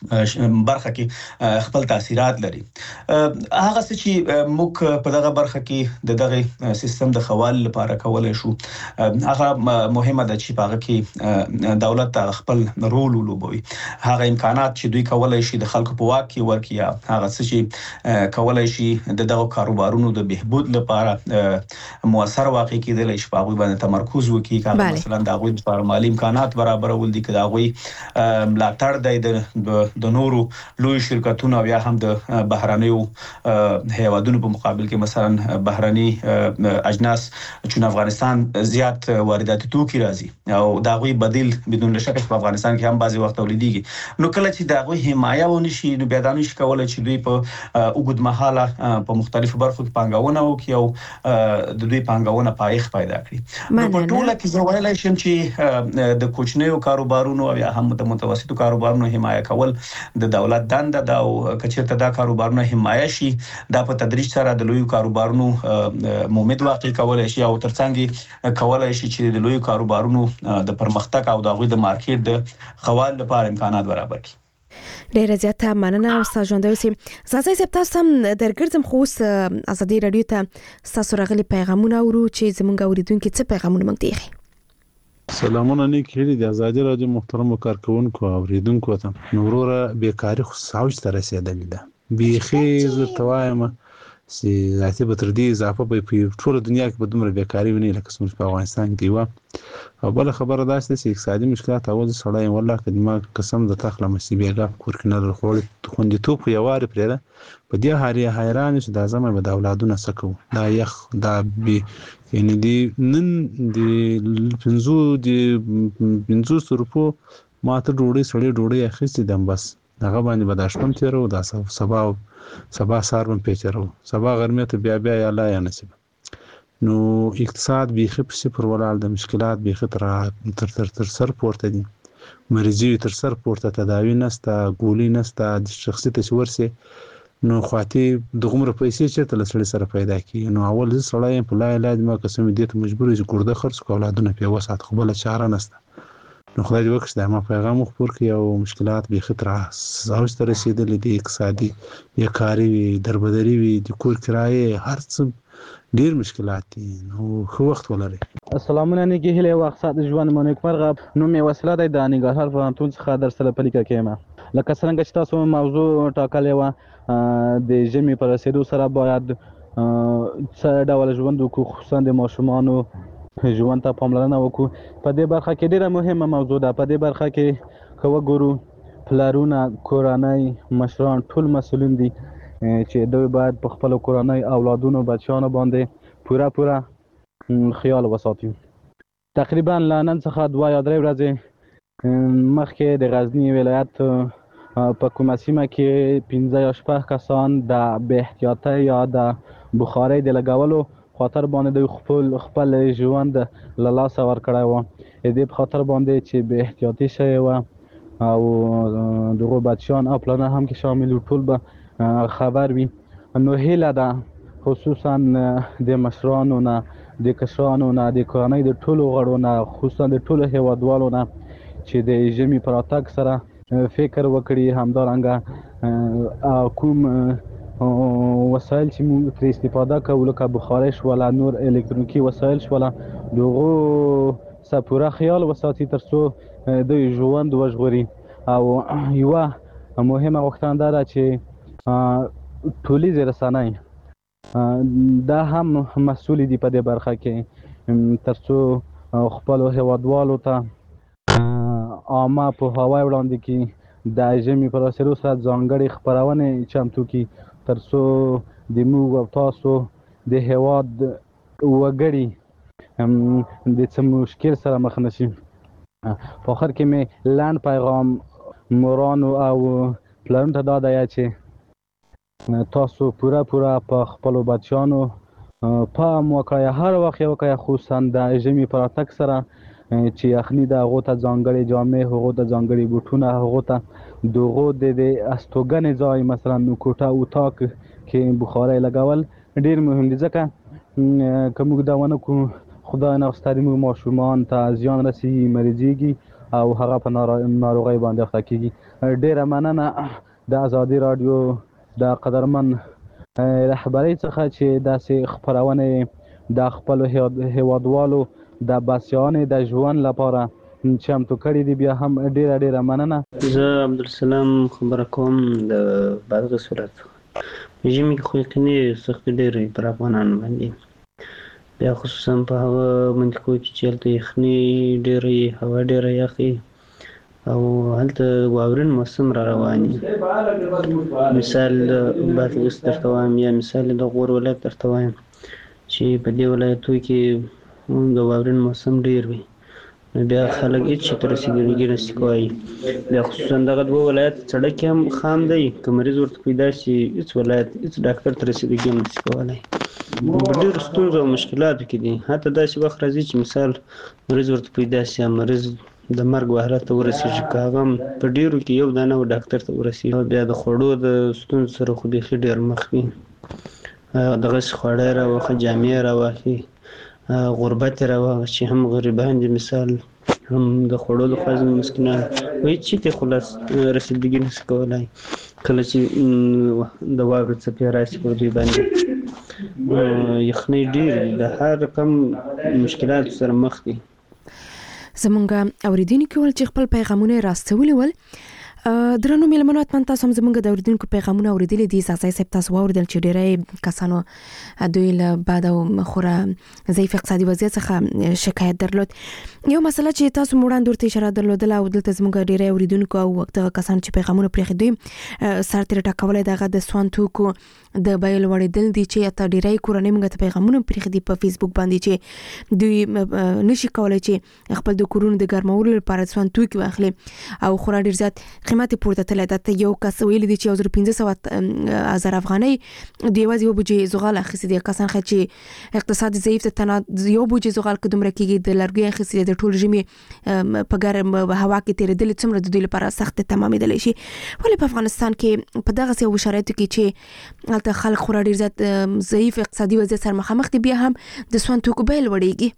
برخه کې خپل تاثیرات لري. هغه څه چې موږ په دغه برخه کې د دغه سیستم د خوال لپاره کولای شو هغه مهمه ده چې په هغه کې دولت خپل رول ولوبوي. هغه امکانات چې دوی کولای شي د خلکو په واک کې ورکړي، هغه څه چې کولای شي د دغه کاروبارونو د بهبود لپاره مؤثر واقع کېدل شي، په هغه باندې تمرکز وکړي. کله مثلا د هغوی لپاره مالي امکانات برابرول دي، کله هغوی ملاتړ دی د نورو لوی شرکتونو او یا هم د بهرانيو هیوادونو په مقابل کې مثلا بهراني اجناس چې افغانستان زیات واردات توکي راځي او دا غوي بدیل بدون شک په افغانستان کې هم بعضي وخت تولیديږي. نو کله چې دا غوي حمایه ونشي نو بیا دا نشي کولای چې دوی په اوږد مهاله په مختلفو برخو کې پانګونه وکړي او د دوی پانګونه پایښت پیدا کړي. نو په ټوله کې زه ویلای شم چې د کوچنیو کاروبارونو او یا هم د متوسطو کاروبارونو حمایه کول د دولت دنده ده او کچېرته دا کاروبارونه حمایه شي دا په تدریج سره د لوی کاروبارونو مومد واقع کولای شي او ترڅنګ کولای شي چې د لوی کاروبارونو د پرمختګ او د غوي د مارکیټ د خوال لپاره امکانات برابر کړي. ډیره زیاته مننه استاد ژوندوسی. زازای زب تاسو هم درګرځم خو ازادي رادیو ته تاسو راغلي پیغامونه ورو چې زمونږ اوریدونکو څه پیغامونه مونږ دیغي. سلامونه نیک هیلې د ازادي رادیو محترم کارکونکو او اوریدونکو ته. نوروره بیکاری خو ساوج ته رسیدلې ده. بیخي زه توایم چې ذاتي به تر دې اضافه په ټول دنیا کې به دومره بیکاری ونی لکه څنګه په افغانستان کې و. او بل خبره دا چې اقتصادي مشکلات اول سړی والله کدما قسم د تخله مصیبه کور کې نه خوري خوندیتوب خو یواري پرې ده. په دې هاري حیران چې د اعظم به د اولادونو سکو دا یخ دا بي یعنی دی نن د 500 روپو ماته ډوړې سړې ډوړې اخیستې دم بس هغه باندې به د شپم تیرو دا سبا سارم پیچرو سبا غرمه ته بیا یا لا یا نصیب. نو اقتصاد بیخي په صفر ولاړ د مشکلات بیخي تر سر پورته دي. مریضي تر سر پورته تداوی نسته ګولي نسته د شخصي تشورسي نو خاطی دغمره پیسې چې تل سره سره پیدا کی. نو اول سړی په لا علاج ما قسم دې ته مجبور یې ګورده خرڅ کولادونه په وسات خو بل چاره نسته. نو خدای دې وکړي دا ما پیغام خبر کی او مشکلات به خطر اوس تر رسیدلې دي اقتصادي یا کاری دربدري وي د کور کرایه هر څه ډیر مشکلات دي. نو خو وخت ولري. السلامونه نیکی هله وخت ژوند مونږ مرغب نو می وسله د نګهار پوهنتون څخه در سره پلیکه کېما لکه څنګه چې تاسو موضوع ټاکلې و د ژمي پر رسیدو سره باید څه ډول ژوند وکړو خصوصا د ماشومانو ژوند ته پاملرنه وکړو. په دې برخه کې ډیره مهمه موضوع ده. په دې برخه کې کوه ګورو پلارونه کورنۍ مشران ټول مسؤلین دي چې دوی باید په خپل کورنۍ اولادونو بچیانو باندې پوره خیال وساتي. تقریبا نن څخه 2 یا 3 ورځې مخکې د غزنی ولایت په کومه سیمه کې 15 یا 16 کسان د بې احتیاطۍ یا د بخارۍ د لګولو خاطر باندې د خپل ژوند له لاسه ورکړی و. دې په خاطر باندې چې بې احتیاطي شوی و او دغه بچیان او پلانه هم کې شامل ټول به خبر وي. نو هیله ده خصوصا د مشرانو نه د کشرانو نه د کورنۍ د ټولو غړو نه خصوصا د ټولو هیوادوالو نه چې د ژمي پر راتګ سره فکر وکړي همدارنګه کوم وسایل چې موږ ترې استفاده کوو لکه بخارۍ شوله نور الکترونیکي وسایل شوله دغو څه پوره خیال وساتي تر څو دوی ژوند وژغوري. او یوه مهمه غوښتنه دا ده چې ټولیزې رسنۍ دا هم مسؤل دي په دې برخه کې تر څو خپلو هیوادوالو ته عامه پوهاوی وړاندې کړي د ژمي پر رسېدو سره ځانګړې خپرونې چمتو کړي تر څو د موږ او تاسو د هیواد وګړي د څه مشکل سره مخ نه شي. په آخر کې مې لنډ پیغام مورانو او پلانونو ته دا دی چې تاسو پوره په خپلو بچیانو پام وکړئ هر وخت یې وکړئ خصوصا د ژمي په راتګ سره چې یخني د هغو ته ځانګړې جامې هغو ته ځانګړې بوټونه هغو ته دغو د استوګنې ځای مثلا کوټه اتاق کې بخارۍ لګول ډېر مهم دي ځکه که موږ دا ونه کړو خدای نخواسته د موږ ماشومان ته زیان رسېږي مریضېږي او هغه په ناروغۍ باندې اخته کیږي. ډیره مننه د ازادي رادیو د قدرمن رهبرۍ څخه چې داسې خپرونې د خپلو هیوادوالو د باسیانې د ژوند لپاره چمتو کړي دي. بیا هم ډیره مننه. زه عبدالسلام خبره کوم د بادغیس ولایت. په ژمي کې خو یقیني سختۍ ډېرې پر افغانانو باندې، بیا خصوصا په هغه منطقو کې چې هلته یخني ډېره، هوا ډېره یخي او هلته واورین موسم را روان وي. مثال د بادغیس درته وایم یا مثال د غور ولایت درته وایم چې په دې ولایتو کې د واورین موسم ډېر وي، نو بیا خلک هېڅ شي ته رسېدونکي نشي کولی. بیا خصوصا دغه دوه ولایت سړک هم خام دی، که مریض ورته پیدا شي هېڅ ولایت هېڅ ډاکټر ته رسېدګي هم نشي کولی. په ډېرو ستونزو او مشکلاتو کې دي. حتی داسې وخت راځي چې مثال مریض ورته پیدا شي یا مریض د مرګ وهله ته ورسېږي، که هغه هم په ډېرو کې یو دانه و ډاکټر ته ورسېږي. بیا د خوړو د ستونزو سره خو بیخي ډېر مخ وي. دغسې خواړه راوخه، جامې راواخلي، غربت یې راواخه چې هم غریبان دي، مثال هم د خوړو لخوا ځینې مسکینان هېڅ شي ته خلاص رسېدګي نشي کولی. کله چې د واورې څپې راشي پر دوی باندې یخنۍ ډېرې دي، د هر رقم مشکلاتو سره مخ دي. زمونږ اوریدونکي ول چې خپل پیغامونه یې راستولي ول. درنو مېلمنو، حتما تاسو هم زمونږ د اوریدونکو پیغامونه اوریدلي دي. ساسای صاحب تاسو واوریدل چې ډېری کسانو دوی له بعد او خورا ضعیف اقتصادي وضعیت څخه شکایت درلود. یو مسله چې تاسو وړاندې ورته اشاره درلودله او دلته زمونږ ډېری اوریدونکو او دغه کسان چې پیغامونه پرېښي دوی سرتېري ټاکولی دغه د سون توکو د بیې لوړېدل دي چې حتی ډېری کورنۍ موږ ته پیغامونه پرېښي دي په فیسبوک باندې چې دوی نشي کولی چې خپل د کورونو د ګرمولو لپاره سون توکي واخلي او خورا ډېر زیات قیمت یې پورته تللی. دا یو کس ویلي دي چې 1500 افغانۍ د یوازې یو بوجۍ زغال اخیستې دي. کسان ښه چې اقتصاد ضعیف د تنها یو بوجۍ زغال که دومره کېږي، د لرګیو اخیستې دي د ټول ژمي په ګرم هوا کې تېرېدلې څومره د دوی لپاره سخت تمامېدلی شي. ولې په افغانستان کې په دغسې یو شرایطو کې چې هلته خلک خورا ډېر زیات ضعیف اقتصادي وضعیت سره مخامخ دي، بیا هم د سون توکو بیې لوړېږي؟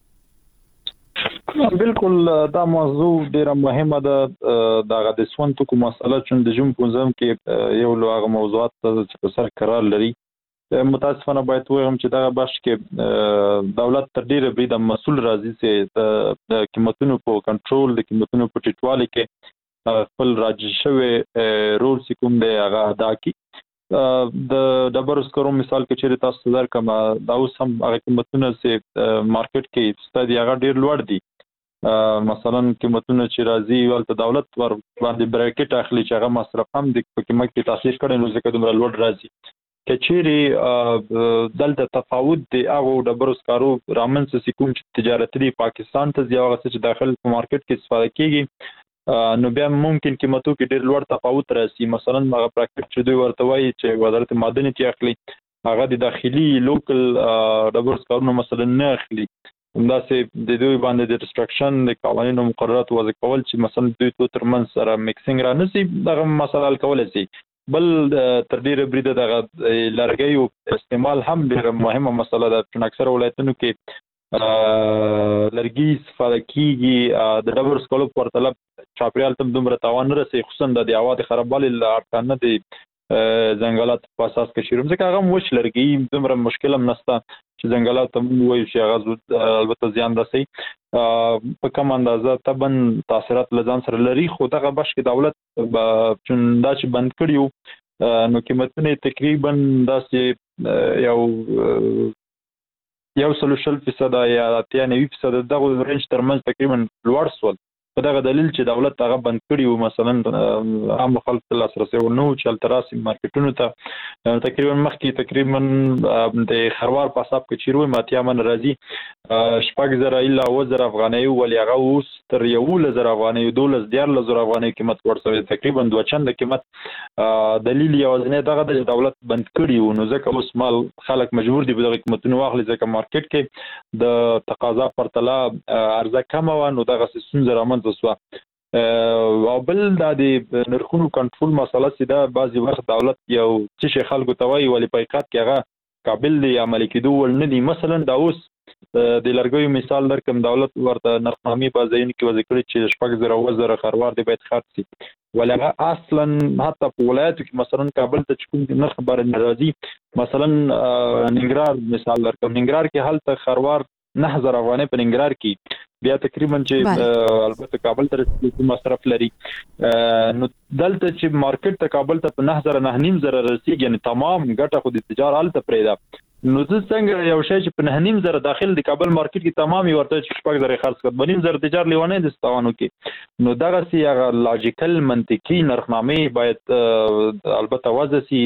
بالکل دا موضوع ډیره مهمه ده. دغه د سون توکو مسله چې د ژمي په موسم کې یو له هغه موضوعات چې په سر قرار لري. متاسفانه باید ووایم چې دغه بخش کې دولت تر ډیره بریده مسؤل راځي چې د قیمتونو په کنټرول، د قیمتونو په ټیټوالي کې خپل راجع شوی رول چې کوم دی هغه ادا کړي. د ډبرو سکرو مثال کې چې تاسو درکم، دا اوس هم هغه قیمتونه چې مارکیټ کې شته دي هغه ډیر لوړ دي. مثلا قیمتونه چې راځي ولته دولت ور باندې بریکټ اخلي چې هغه مصرف هم د قیمت کې تاثیر کړي، نو ځکه دومره لوړ راځي. کچېری دلته تفاوت دی هغه ډبرو سکرو رامنځته چې کوم چې تجارتي پاکستان ته ځي هغه چې داخل په مارکیټ کې استفاده کیږي، نو بیا ممکن قیمتو کې ډیر لوړ تفاوت راسي. مثلا هغه پراکټ چې دوی ورته وایي چې وزارت معدني ته اخلي، هغه د داخلي لوکل ډبرو سکرو مثلا نه اخلي. همداسې د دوی باندې د ریسټرکشن د قوانینو مقررات وضع کول چې مثلا دوی تو ترمنځ سره میکسینګ را نشي، دغه مسله حل کولی شي. بل تر ډیره بریده دغه لرګیو استعمال هم ډیره مهمه مسله ده چې اکثره ولایتونو کې لرګي استفاده کیږي. د ډبرو سکرو په پرتله چاپیریال ته دومره تاوان نه رسي، خصوصا د هوا د خرابوالي له اړخه نه دی ځنګلات په اساس کې شروع ځکه هغه وچ لرګي دومره مشکل هم نشته چې ځنګلات ته وایي چې هغه البته زیان رسي په کوم اندازه طبعا تاثیرات لزان سره لري. خو دغه بش کې دولت دا چې بند کړیو نو قیمتونه تقریبا داسې یو 30% یا 90% دغه رینج ترمنځ تقریبا لوړ سول. په دغه دلیل چې دولت هغه بند کړي وو، مثلا عام خلک ته لاسرسی ونه و چې هلته راسي مارکیټونو ته. تقریبا مخکې تقریبا د خروار په حساب کې چې روی ماتیا من راځي 6,000 الا 7,000 افغانۍ، ولې هغه اوس تر 11,000 افغانۍ 12,000 افغانۍ قیمت ورسوي، تقریبا 2 چنده قیمت. دلیل یوازینی دغه د دولت بند کړي وو، نو ځکه اوس مال خلک مجبور دي په دغه قیمتونو واخلي ځکه مارکیټ کې د تقاضا پرتله عرضه کمه وه، نو دغه ستونزه رامنځته سوه. او بل دا د نرخونو کنټرول مسله چې دا بعضې وخت دولت یو څه شي خلکو ته وایي ولې په حقیقت کې هغه قابل دی عملي کېدو ول نه دي. مثلا دا اوس د لرګیو مثال درکم دولت ورته نرخنامې په ځین کې وضع کړی چې 6000 خروار دی باید خرڅ شي ولغه اصلا حتی په ولایتو کې مثلا کابل ته کوم نرخ بار ناراضي مثلا ننګرهار مثال درکم ننګرهار کې هلته خروار 9000 افغانۍ په ننګرهار کې بیا تقریبا چې البته کابل ته مصرف لري نو دلته چې مارکیټ ته کابل ته په 9000 رسیدي یعنی تمام ګټه خو د تجارت حالت پرېدا نو څنګه یو شی چې په 9000 داخل د کابل مارکیټ کې تمامي ورته چې 6000 خرڅ کړ 9000 تجارت لیوانه د ستوانو کې نو دغه سی هغه لاجیکل منطقي نرخنامې باید البته وضع سي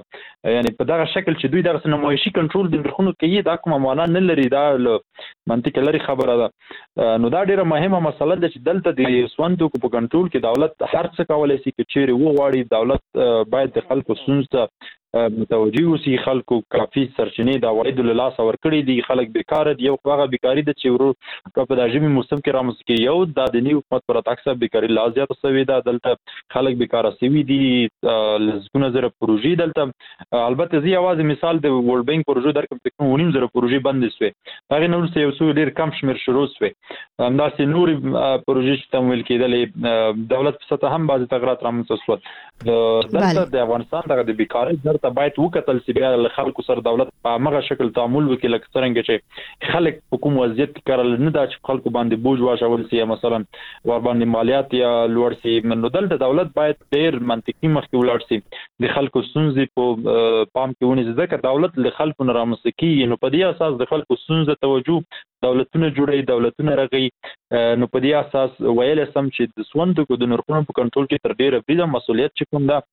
یعنی په دغه شکل چې دوی دغه نمایشي کنټرول د نرخونو کوي دا کومه معنا نه لري دا منطق لري خبره ده نو دا ډیره مهمه مسله ده چې دلته د سوندو په کنټرول کې دولت هر څه کولای شي چې چیرې وغواړي دولت باید د خلکو ستونزې متوجي اوسي خلکو کافي سرچینې د عواید له لاسه ورکړي دي خلک بیکار دي یو هغه بیکاری د چې ورو په د ژمي موسم کې رامنځته کې یو د دنی حکومت پر تاکسه بیکاری لا زیات شوی دا دلته خلک بیکار شوی دي لزګونه زره پروژې دلته البته زی आवाज مثال د ورلد بانک پروژې درکم په 19 پروژې بند شوی هغه نور څه یو څو ډیر کم شمیر شروع شوی همداسې نور پروژې چې تمویل کېدلې دولت په سطح هم بعضی تغیرات رامنځته شول دلته د افغانستان د بیکاری ته باید وکتل سی بیا له خلکو سره دولت په هغه شکل تعامل وکړي لکه څنګه چې خلک په کوم وضعیت کې کارل نه دا چې خلکو باندې بوج واچول سی مثلا ور باندې مالیات یا لوړ سی نو دلته دولت باید ډیر منطقي مخکې ولاړ سی د خلکو ستونزې په پام کې ونیسي ځکه دولت له خلکو نه رامنځته کیږي نو په دې اساس د خلکو ستونزې توجه دولتونه جوړي دولتونه رغي نو په دې اساس ویل سم چې د سوندو د نرخونو په کنټرول کې تر ډیره بریده مسولیت چې کوم دا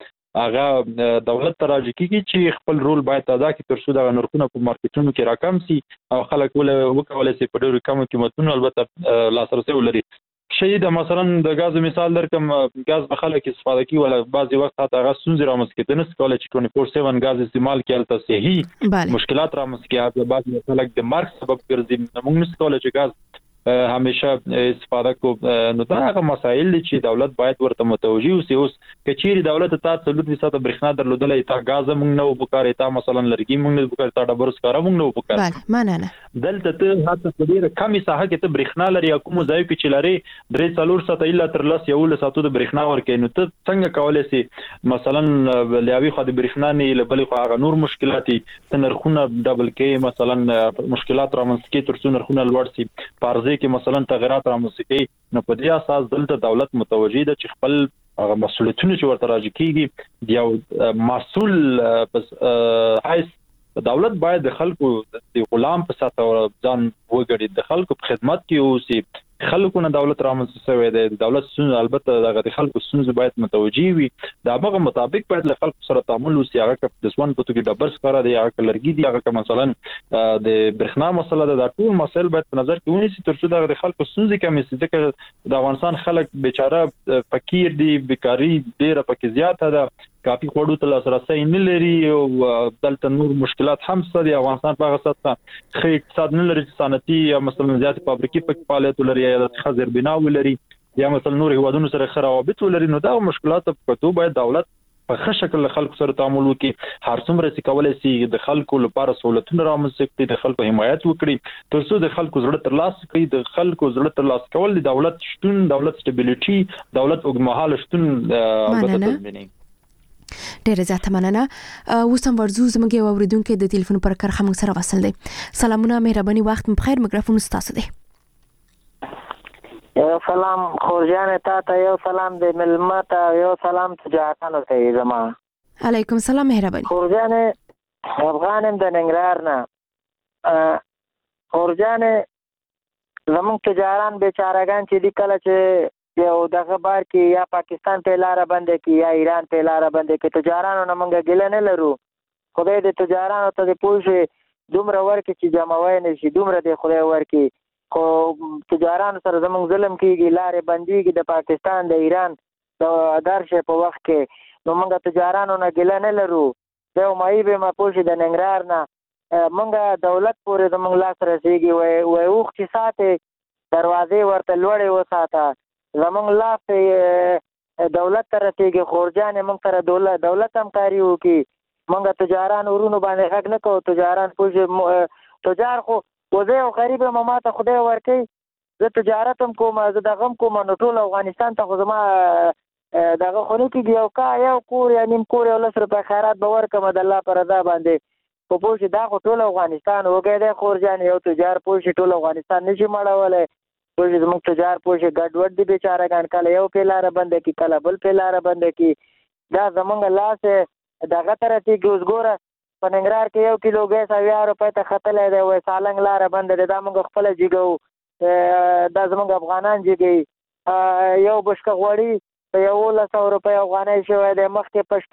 هغه دولت تراجع کیږي چې خپل رول باید ادا کړي تر څو د نرخونو په مارکیټونو کې راکم سي او خلک وکولای شي په ډیرو کم قیمتونو البته لاسرسي ولري شي د مثلا د غاز مثال درکم غاز په خلک استفاده کوي ولا بعضي وخت هغه سونځ رامنځته کېدنه کولای چې 24/7 غاز استعمال کړي تل صحیح مشکلات رامنځته کوي بعضي خلک د مارک سبب ګرځي موږ نس کولای چې غاز همیشه استفاده کو نو دا هغه مسایل چې دولت باید ورته متوجي اوسي اوس کچيري دولت ته 30% برېښنا درلودلې تا غاز موږ نه وکړای تا مثلا لرګي موږ نه وکړای تا ډبرس کار موږ نه وکړای بله معنی دلته ته حتی په ډیره کمی ساحه کې ته برېښنا لري کوم ځای کې چې لري 3-4 ساعت الا تر لس یو له ساعتو د برېښنا ورکې نو ته څنګه کولای شي مثلا لیاوي خو د برېښنا نه لبل خو هغه نور مشکلات نرخونه ډبل کې مثلا مشکلات رامنځته کې تر څو نرخونه لوړ شي پارځي کې مثلا تغیرات رامنځته کوي نو په دې اساس دلته دولت متوجي ده چې خپل هغه مسؤلیتونه چې ورته راځي کیږي یو مسؤل حیث دولت باید د خلکو د غلام په ساته ځان وګړي د خلکو په خدمت کې اوسي خلکو نه دولت رامنځته شوی دی دولت سن البته د خلکو سنځ باید متوجي وي دا هغه مطابق باید له خلکو سره تعامل وسي هغه د سوان په توګه د برس کار دی هغه لرګي دی هغه مثلا د برېښنا مسله د ټول مسایل باید په نظر کې ونیسي تر څو د خلکو سنځ کم شي ځکه د افغانستان خلک بیچاره فقیر دي بیکاری ډیره پکې زیاته ده کافي خوړو ته لاسرسي نه لري او دلته نور مشکلات هم شته د افغانستان په غساتته خې اقتصاد نه لري صنعتي یا مثلا زیات فابریکې په فعالیت لري یا د خزر بنا ولري یا مثلا نور هیوادونو سره خرابت ولري نو دا مشکلات په تو باید دولت په ښه شکل خلکو سره تعامل وکړي هر څومره چې کولای شي د خلکو لپاره سہولتونه رامنځته کړي د خلکو حمایت وکړي تر څو د خلکو زړه ترلاسه کړي د خلکو زړه ترلاسه کول د دولت شتون دولت سټیبیلیټي دولت اوږدمهاله شتون البته تضمینوي ډیره زیاته مننه اوسم ورزو زموږ یو اوریدونکو د ټلیفون پر کرخه موږ سره وصل دی سلامونه مهرباني وخت مو بخیر میکروفون ستاسو دی یو سلام خورجان ته یو سلام د ملمت یو سلام تجارتانو ته زما علیکم السلام مهرباني خورجان افغانم د ننګرهار نه خورجان زموږ تجاران بیچارهګان چې دی کله چې یو دغه بار کې یا پاکستان په لار باندې کې یا ایران په لار باندې کې تجارانو نه مونږ ګل نه لرو خدای دې تجارانو ته دې پوښي دومره ورکه چې جمعوي نه شي دومره دې خدای ورکه خو تجارانو سره زمونږ ظلم کیږي لارې بنديږي د پاکستان د ایران د ادارشه په وخت کې نو مونږ تجارانو نه ګل نه لرو دا مې به ما پوښي د ننګرهار نه مونږ دولت پورې زمونږ لاس رسیږي وای اوخ چې ساته دروازې ورته لوړې وساته زمونږ لاس دولت ته رسیږي خورجان موږ سره دولت همکاري وکړي موږ تجاران ورونو باندې حق نه کوو تجاران پوښي تجار خو زه یو غریب یم ماته خدای ورکوي زه تجارت هم کوم زه دغه هم کوم نو ټول افغانستان ته خو زما دغه خو نه کېږي یو کور یا نیم کور یو 10 روپۍ خیرات به ورکړم د الله په رضا باندې په پوه شي دا خو ټول افغانستان وږی دی خورجان یو تجار پوه شي ټول افغانستان نه شي مړولی پوه شي زموږ تجار پوه شي ګډوډ دي بېچارهګان کله یو پې لاره بنده کړي کله بل پې لاره بنده کړي دا زموږ لاس دغه ته رسېږي اوس ګوره په ننګرهار کې 1 کیلو ګیس 80 روپۍ ته ختلی دی وایي سالنګ لاره بنده دی دا موږ خپله جګوو دا زموږ افغانان جګوي یو بشکه غوړي په 1100 روپۍ افغانۍ شوی دی مخکې په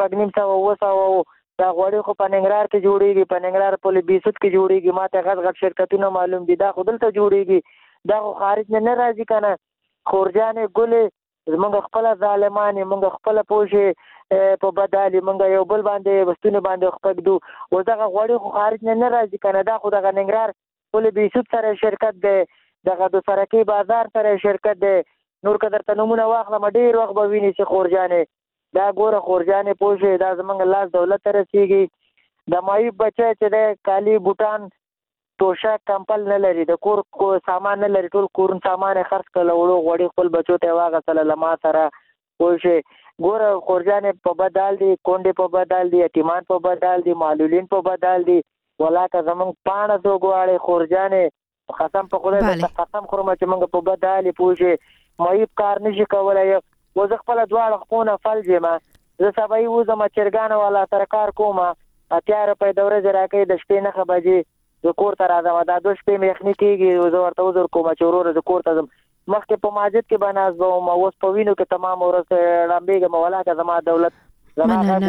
950 دا غوړي خو په ننګرهار کې جوړېږي په ننګرهار پل بیسود کې جوړېږي ما ته غټ شرکتونه معلوم دي دا خو دلته جوړېږي دا خو خارج نه راځي که نه خورجانې ګلې زمونږ خپله ظالمانې مونږ خپله پوه شې په بدالي مونږ یو بل باندې بستونې باندې خپږدو اوس دغه غوړي خو خارج نه راځي که نه دا خو دغه ننګرهار پل بیسود سره شرکت دی دغه د سرکي بازار سره شرکت دی نور که درته نومونه واخلم ډېر وخت به ویني چې خورجانې دا ګوره خورجانې پوه شئ دا زموږ لاس دولت ته رسېږي د معیوب بچی چې دی کالي بوټان توشک کمپل نه لري د کور سامان نه لري ټول کورن سامان یې خرڅ کړل وړو غوړي خپل بچو ته یې واغېستله له ما سره پوه شئ ګوره خورجانې په بد حال دي کونډې په بد حال دي یتیمان په بد حال دي معلولین په بد حال دي ولاکه زموږ پاڼه څوک غواړي خورجانې قسم په خدای درته قسم خورم چې موږ په بد حال یې پوه شئ معیوب کار نشي کولی و زه خپله دواړه خپونه فلج یم زه سبا یې وځم چرګانو والا سره کار کوم 80 روپۍ د ورځې راکوي د شپې 9 بجې زه کور ته راځم دا 2 شپې مې یخني کېږي زه ورته عذر کوم چې وروره زه کور ته ځم مخکې په ماجد کې به ناست وم اوس په وینو کې تمام ورځ ړمبېږم ولاکه زما دولت زما غږ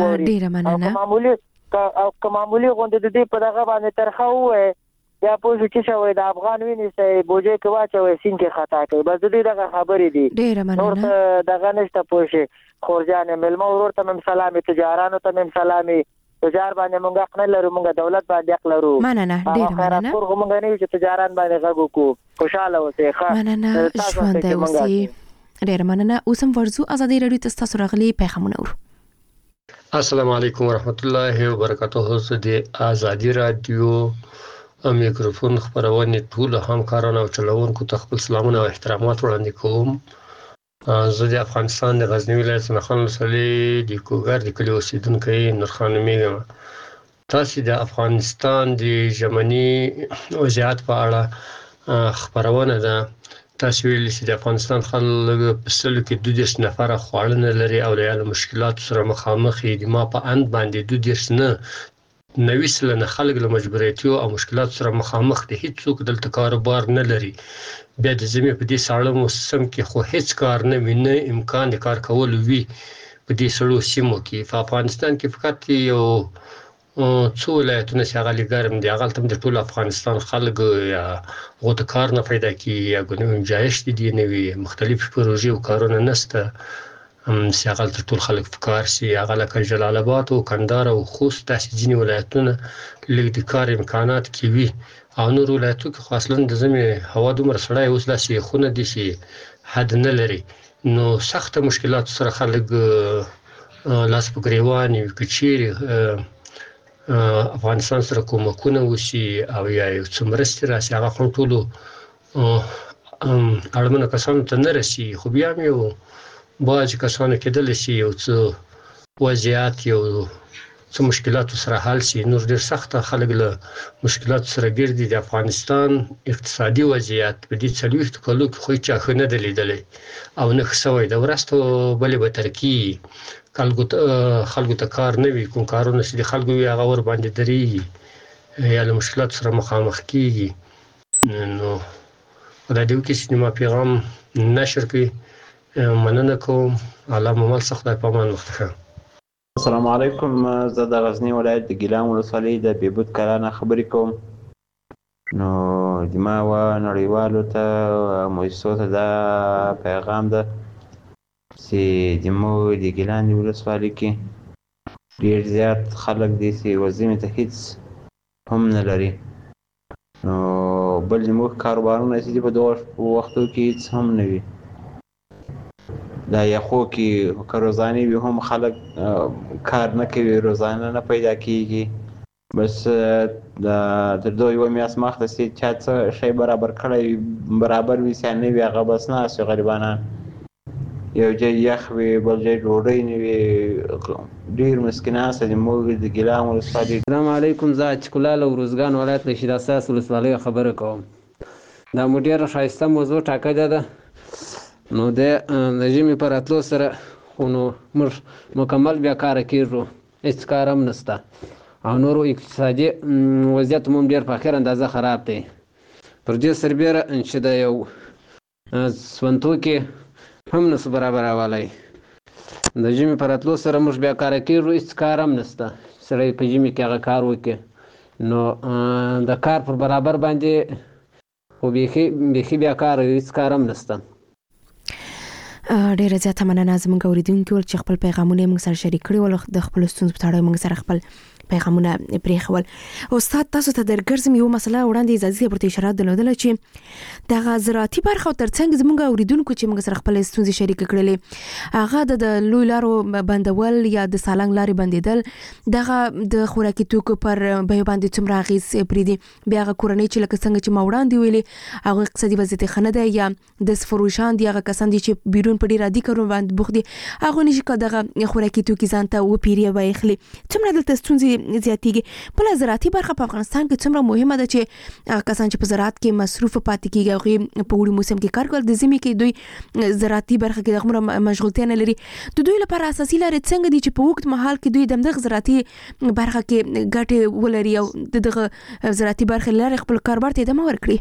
واوري او که معمولي غوندې د دې په دغه باندې ترخه ووایي یا پوه شو چې شوی د افغان وینې بوجۍ کې واچوئ سیند کې خطا کوي بس د دوی دغه خبرې دي نور ته دغه نشته پوه شي خورجانې مېلمه ورور ته مې سلامي تجارانو ته مې سلامي تجار باندې مونږ حق نه لرو مونږ دولت باندې حق لرو مننه ډېره مننه خیرات خور مونږ نه یو چې تجاران باندې غږ وکړو خوشاله اوسئ مننه ژوندی اوسئ ډېره مننه اوس هم ورځو ازادي راډیو ته ستاسو راغلي پیغامونه ورو السلام علیکم ورحمت الله وبرکاته زه د ازادي راډیو میکروفون خبرونه ټول همکارانو او چلوونکو ته خپل سلامونه او احترامات وړاندې کوم زه د افغانستان د غزنی ولایت څخه ولسوالۍ د کوګر د کلي اوسیدونکی نورخان میږم تاسو د افغانستان د ژمنی وضعیت په اړه خبرونه ده تاسو ویل چې د افغانستان خلک په سلو کې 2 نفر خواړه لري او له مشکلات سره مخامخ دي ما په اند باندې 2 نه 90 سلنه خلک له مجبوریتیو او مشکلات سره مخامخ دي هیڅ څوک دلته کاروبار نه لري بیا د زمي په دې ساړه موسم کې خو هیڅ کار نه ویني امکان د کار کول وی په دې سړو سیمو کې په افغانستان کې فقط یو څو ولایتونه چې هغه ګرم دي هغه تم د ټول افغانستان خلک یا غوته کار نه پیدا کی یا ګنجایش دي نوې مختلف پروژې او کارونه نسته سیاقل تر ټول خلک فکر سي هغه لکه جلال آباد او کندهار او خوست داسې ځینې ولایتونه لږ د کار امکانات کوي او نور ولایتو کې خاصلاً د زمي هوا دومره سړی اوس داسې خونه دي چې حد نه لري نو سخت مشکلات سره خلک لاس په ګریوان یو کچیر افغانستان سره کومکونه وشي او یا څومره راسي هغه خون ټول اړمنه کسانو ته نه رسي خو بیا یو باج کسانو کېدل شي یو څه وضعیت یو څه مشکلات سره حل شي نور ډیر سخت خلک له مشکلات سره ګرځي د افغانستان اقتصادي وضعیت په دې څلويخت کلو کې خو چا خنه دلیدلې او نه خسوي د ورستو بلې به ترکی خلکو ته کار نه وي کوم کارونه چې خلکو یې هغه ور باندې دري یا له مشکلات سره مخامخ کیږي نو دا دیو کې چې ما پیغام نشر کوي مننه کوم الله ممل خدای په امان وخت السلام علیکم زه د غزنی ولایت د ګیلان ولسوالۍ د بیبود کلانه خبرې کوم نو د ما و نړیوالو ته مؤسسو ته دا پیغام ده چې د مو د ګیلان ولسوالۍ کې ډیر زیات خلک دي چې وظیفه ته هیڅ هم نه لري نو بل زموږ کاروبارونه چې په دوه وختو کې هیڅ هم نه وي دا یخو کې روزانه وي هم خلک کار نه کوي روزانه نه پیدا کیږي بس د دوی یو میاس مخته سي چا څه شی برابر کړی برابر وي سي نه وي هغه بس نه سي غریبانان یو ځای یخ وي بل ځای ډوډۍ نه وي ډېر مسکینان سره موږ د ګیلان ولسوالۍ. السلام علیکم. زه اچکلال روزګان ولایت له شیرازه ولسوالۍ خبره کوم. دا مو ډېره ښایسته موضوع ټاکلې ده. نو د ژمي په راتلو سره خو نو موږ مکمل بیا کاره کېږو، هېڅ کار هم نشته او نورو اقتصادي وضعیت هم ډېر په اخر اندازه خراب دی. پر دې سربیره چې د یو سون توکي هم نسو برابرولی. د ژمي په راتلو سره موږ بیا کاره کېږو، هېڅ کار هم نشته. سړی په ژمي کې هغه کار وکړي نو د کار پر برابر باندې خو بیخي بیا کار هېڅ کار هم نشته. ډیره زیاته مننه زموږ اوریدونکو چې خپل پیغامونه موږ سره شریک کړي ول. د خپل ستونزو په اړه موږ سره خپل پیغامونه پرېښول. استاد تاسو ته درګرځم یو مسله وړاندې اجازه پرته اشاره درلودل چې دغه زراعتي برخه ترڅنګ زموږ اوریدونکو چې موږ سره خپل ستونزې شریک کړلې هغه د لوی لارو بندول یا د سالنګ لارې بندیدل دغه د خوراکي توکو پر بیه باندې څومره اغېز پرېږدي. بیا هغه کورنۍ چې لکه څنګه چې ما وړاندې ویلې هغه اقتصادي وضعیت ښه نه دی یا د فروشان دي هغه کسان دي چې بیرون په ډېر عادي کارونو باندې بوخت دي هغه نشي دغه خوراکي توکي ځان ته وپیري وایخلي. څومره دلته ستونزې زیاتېږي. بله زراعتي برخه په افغانستان کې څومره مهمه ده چې کسان چې په زراعت کې مصروف پاتې کېږي هغوی په وړي موسم کې کار کول د ژمي کې دوی زراعتي برخه کې دغه مشغولتیا نه لري. د دوی لپاره اساسي لارې څنګه دي چې په وخت مهال کې دوی دغه زراعتي برخه کې ګټې ولري او دغه زراعتي برخه لري خپل کاروبار ته ادامه ورکړي؟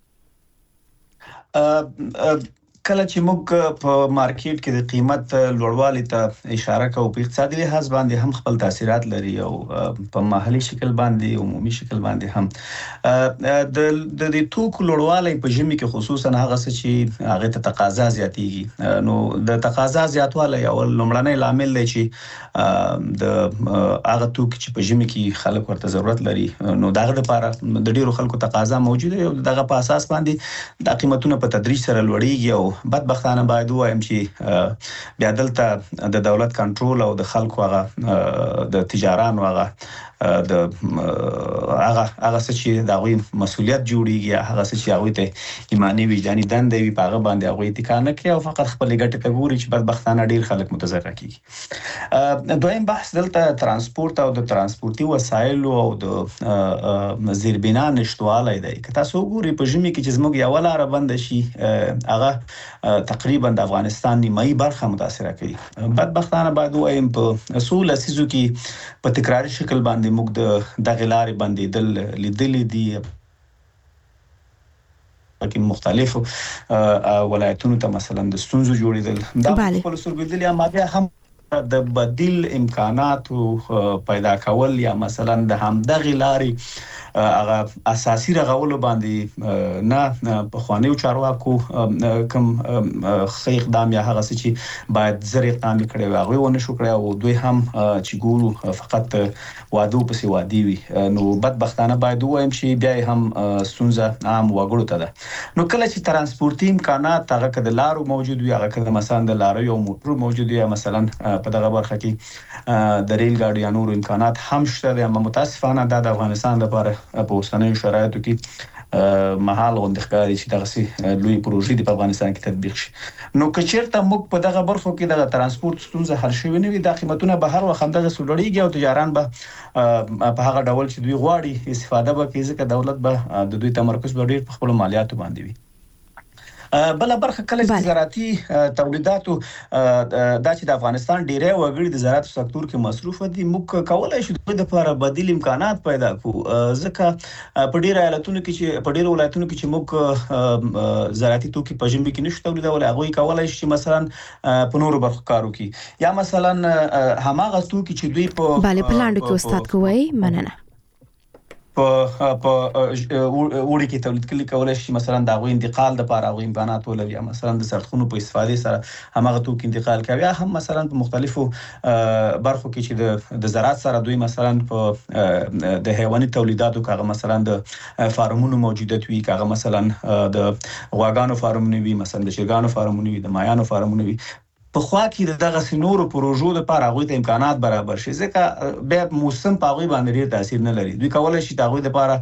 کله چې موږ په مارکیټ کې د قیمت لوړوالي ته اشاره کوو په اقتصادي لحاظ باندې هم خپل تاثیرات لري او په محلي شکل باندې عمومي شکل باندې هم د توکو لوړوالي په ژمي کې خصوصا هغه څه چې هغه ته تقاضا زیاتېږي. نو د تقاضا زیاتوالی او لومړنی لامل دی چې د هغه توکي چې په ژمي کې خلک ورته ضرورت لري نو دغه لپاره د ډیرو خلکو تقاضا موجوده او دغه په اساس باندې د قیمتونو په تدریج سره لوړیږي او بدبختانه باید وایم چې بیا دلته د دولت کنټرول او د خلکو هغه د تجارانو هغه د هغه څه چې د هغوی مسؤلیت جوړیږي هغه څه چې هغوی ته ایماني وجداني دنده وي په هغه باندې هغوی اتکا نه کوي او فقط خپلې ګټې ته ګوري چې بدبختانه ډیر خلک متضرر کیږي. دویم بحث دلته ترانسپورت او د ترانسپورتي وسایلو او د زیربنا نشټوالی دی. که تاسو وګورئ په ژمي کې چې زموږ یوه لاره بنده شي هغه تقریبا د افغانستان نیمایي برخه متاثره کوي. بدبختانه باید ووایم په څو لسیزو کې په تکراري شکل باندې موږ دغه لارې بندیدل لیدلې دي په مختلفو ولایتونو ته مثلا د ستونزو جوړېدل دا خپل سرګردلې اما بیا هم د بدیل امکاناتو پیدا کول یا مثلا د همدغه لارې هغه اساسي رغولو باندې نه په خوانیو چارواکو کوم خې اقدام یا هغه چې باید زری اقدام کړي هغه ونه شو کړی او دوی هم چې ګورو فقط وادو پسې وادي وي. نو بدبختانه باید وایم چې بیا هم ستونزه عام وګړو ته ده. نو کله چې ترانسپورتي امکانات هغه کده لارو موجود وي هغه کده مثلا د لارو یو موټر موجود وي مثلا په دغه برخه کې د ریل ګاډي یا نور امکانات هم شته اما متاسفانه د افغانستان لپاره په اوسنیو شرایطو کې محل غونډښکاري چې دغه لوی پروژې د افغانستان کې تطبیق شي. نو که چیرته موږ په دغه برخو کې د ترانسپورت ستونزه حل شوی نه وي د قیمتونه به هر وخت همدغه سولړیږي او تجاران به په هغه ډول چې دوی غواړي استفاده وکړي ځکه دولت به د دوی تمرکز به ډیر په خپل مالیاتو باندې وي. بل برخه کله چې زراعتي تولیداتو د افغانستان ډیری وګړي د زراعت سکتور کې مصروف دي موږ کولای شو د لپاره بدیل امکانات پیدا کړو ځکه په ډیرو ولایتونو کې چې موږ زراعتي توکي په ژمي کې نشو تولیدول هغه کولای شي مثلا په نورو برخو کارو کې یا مثلا هماغه توکي چې دوی په پلاندو کې استاد کوي مننه په وړي کې تولید کولای شي مثلا د غوي انتقال د لپاره غوي امکانات ولري مثلا د سرخونو په استفادې سره همغه توکي انتقال کوي یا هم مثلا په مختلفو برخو کې چې د زراعت سره دوی مثلا په د حیواني تولیداتو کاغه مثلا د فارمونو موجودیت وي کاغه مثلا د غواګانو فارمونه وي مثلا د شیرګانو فارمونه وي د مایانو فارمونه وي په خوا کې دغه سينورو پروژو لپاره غوي ته امکانات برابر شي ځکه بیا موسم په غوي باندې ډیر تاثیر نه لري دوی کولای شي دا غوي لپاره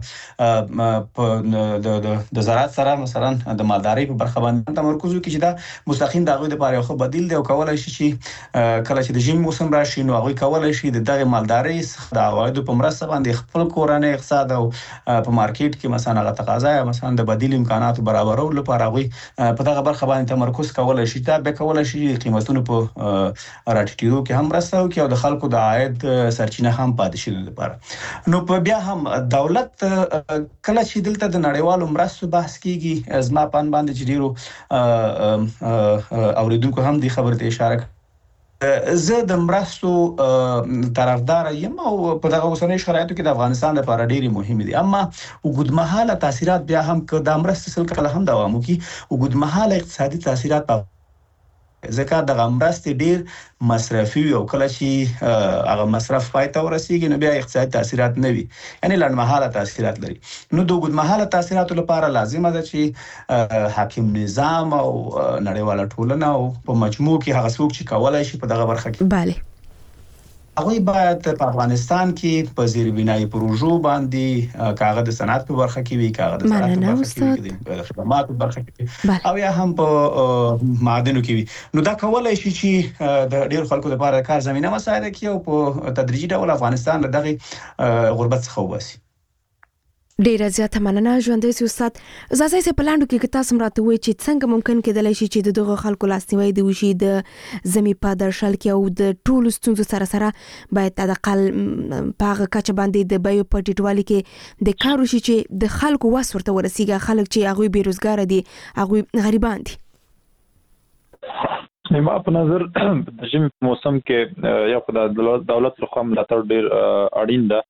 د زراعت سره مثلا د مالدارۍ په برخه باندې تمرکز وکړي چې دا مستقیم دا غوي لپاره یو بدیل دی او کولای شي چې کله چې د ژمي موسم راشي نو غوي کولای شي دغه مالدارۍ څخه د عوایدو په مرسته باندې خپل کورنۍ اقتصاد او په مارکیټ کې مثلا غا تقاضا مثلا د بدیل امکانات برابرولو لپاره غوي په دغه برخه باندې تمرکز کولای شي دا به کولای شي قیمتونو په راټیټېدو کې هم مرسته وکړي او د خلکو د عاید سرچینه هم پاتې شي لپاره نو په بیا هم دولت کله چې دلته د نړیوالو مرستو بحث کیږي ازما پان باندې چې ډیرو اوریدونکو هم د خبرته اشاره زه د مرستو طرفدار یم او په دغه اوسنۍ شرایطو کې د افغانستان لپاره ډېری مهمه دي اما وګړمحاله تاثیرات بیا هم که د مرستو سل کله هم دوام وکړي وګړمحاله اقتصادي تاثیرات په ځکه د مرستې ډیر مصرفي او کله چې هغه مصرف پای ته ورسیږي نو بیا اقتصادي تاثیرات نه وي یعنی لنډمحاله تاثیرات لري نو د اوږدمحاله تاثیراتو لپاره لازمه ده چې حاکم نظام او نړیواله ټولنه او په مجموع کې هغه څوک چې کولای شي په دغه برخه کې bale هغه باید په افغانستان کې په زیربنایي پروژو باندې کاغذ د صنعت په برخه کې وي کاغذ د صنعت په برخه کې وي د خدمات په برخه کې او یا هم په معادنو کې وي نو دا کولای شي چې د ډیر خلکو لپاره کار زمينه مساعده کوي او په تدریجي ډول افغانستان له دغه غربت څخه وباسي ډیره زیاته مننه ژوندې سي استاد زاسای سه پلاندو کې تاسو مراته وي چې څنګه ممکن کېدلای شي چې دغه خلکو لاسنیوي دی وشي د زمي په درشل کې او د ټولو ستونزو سره باید د اقل پاغه کچ باندې د بایو په ټیټوالي کې د کارو شي چې د خلکو واس ورته ورسیږي خلک چې هغه بیروزګار دي هغه غریبان دي ما په نظر د ژمي په موسم کې یو خدای دولت لخوا ملاتړ ډیر اړین ده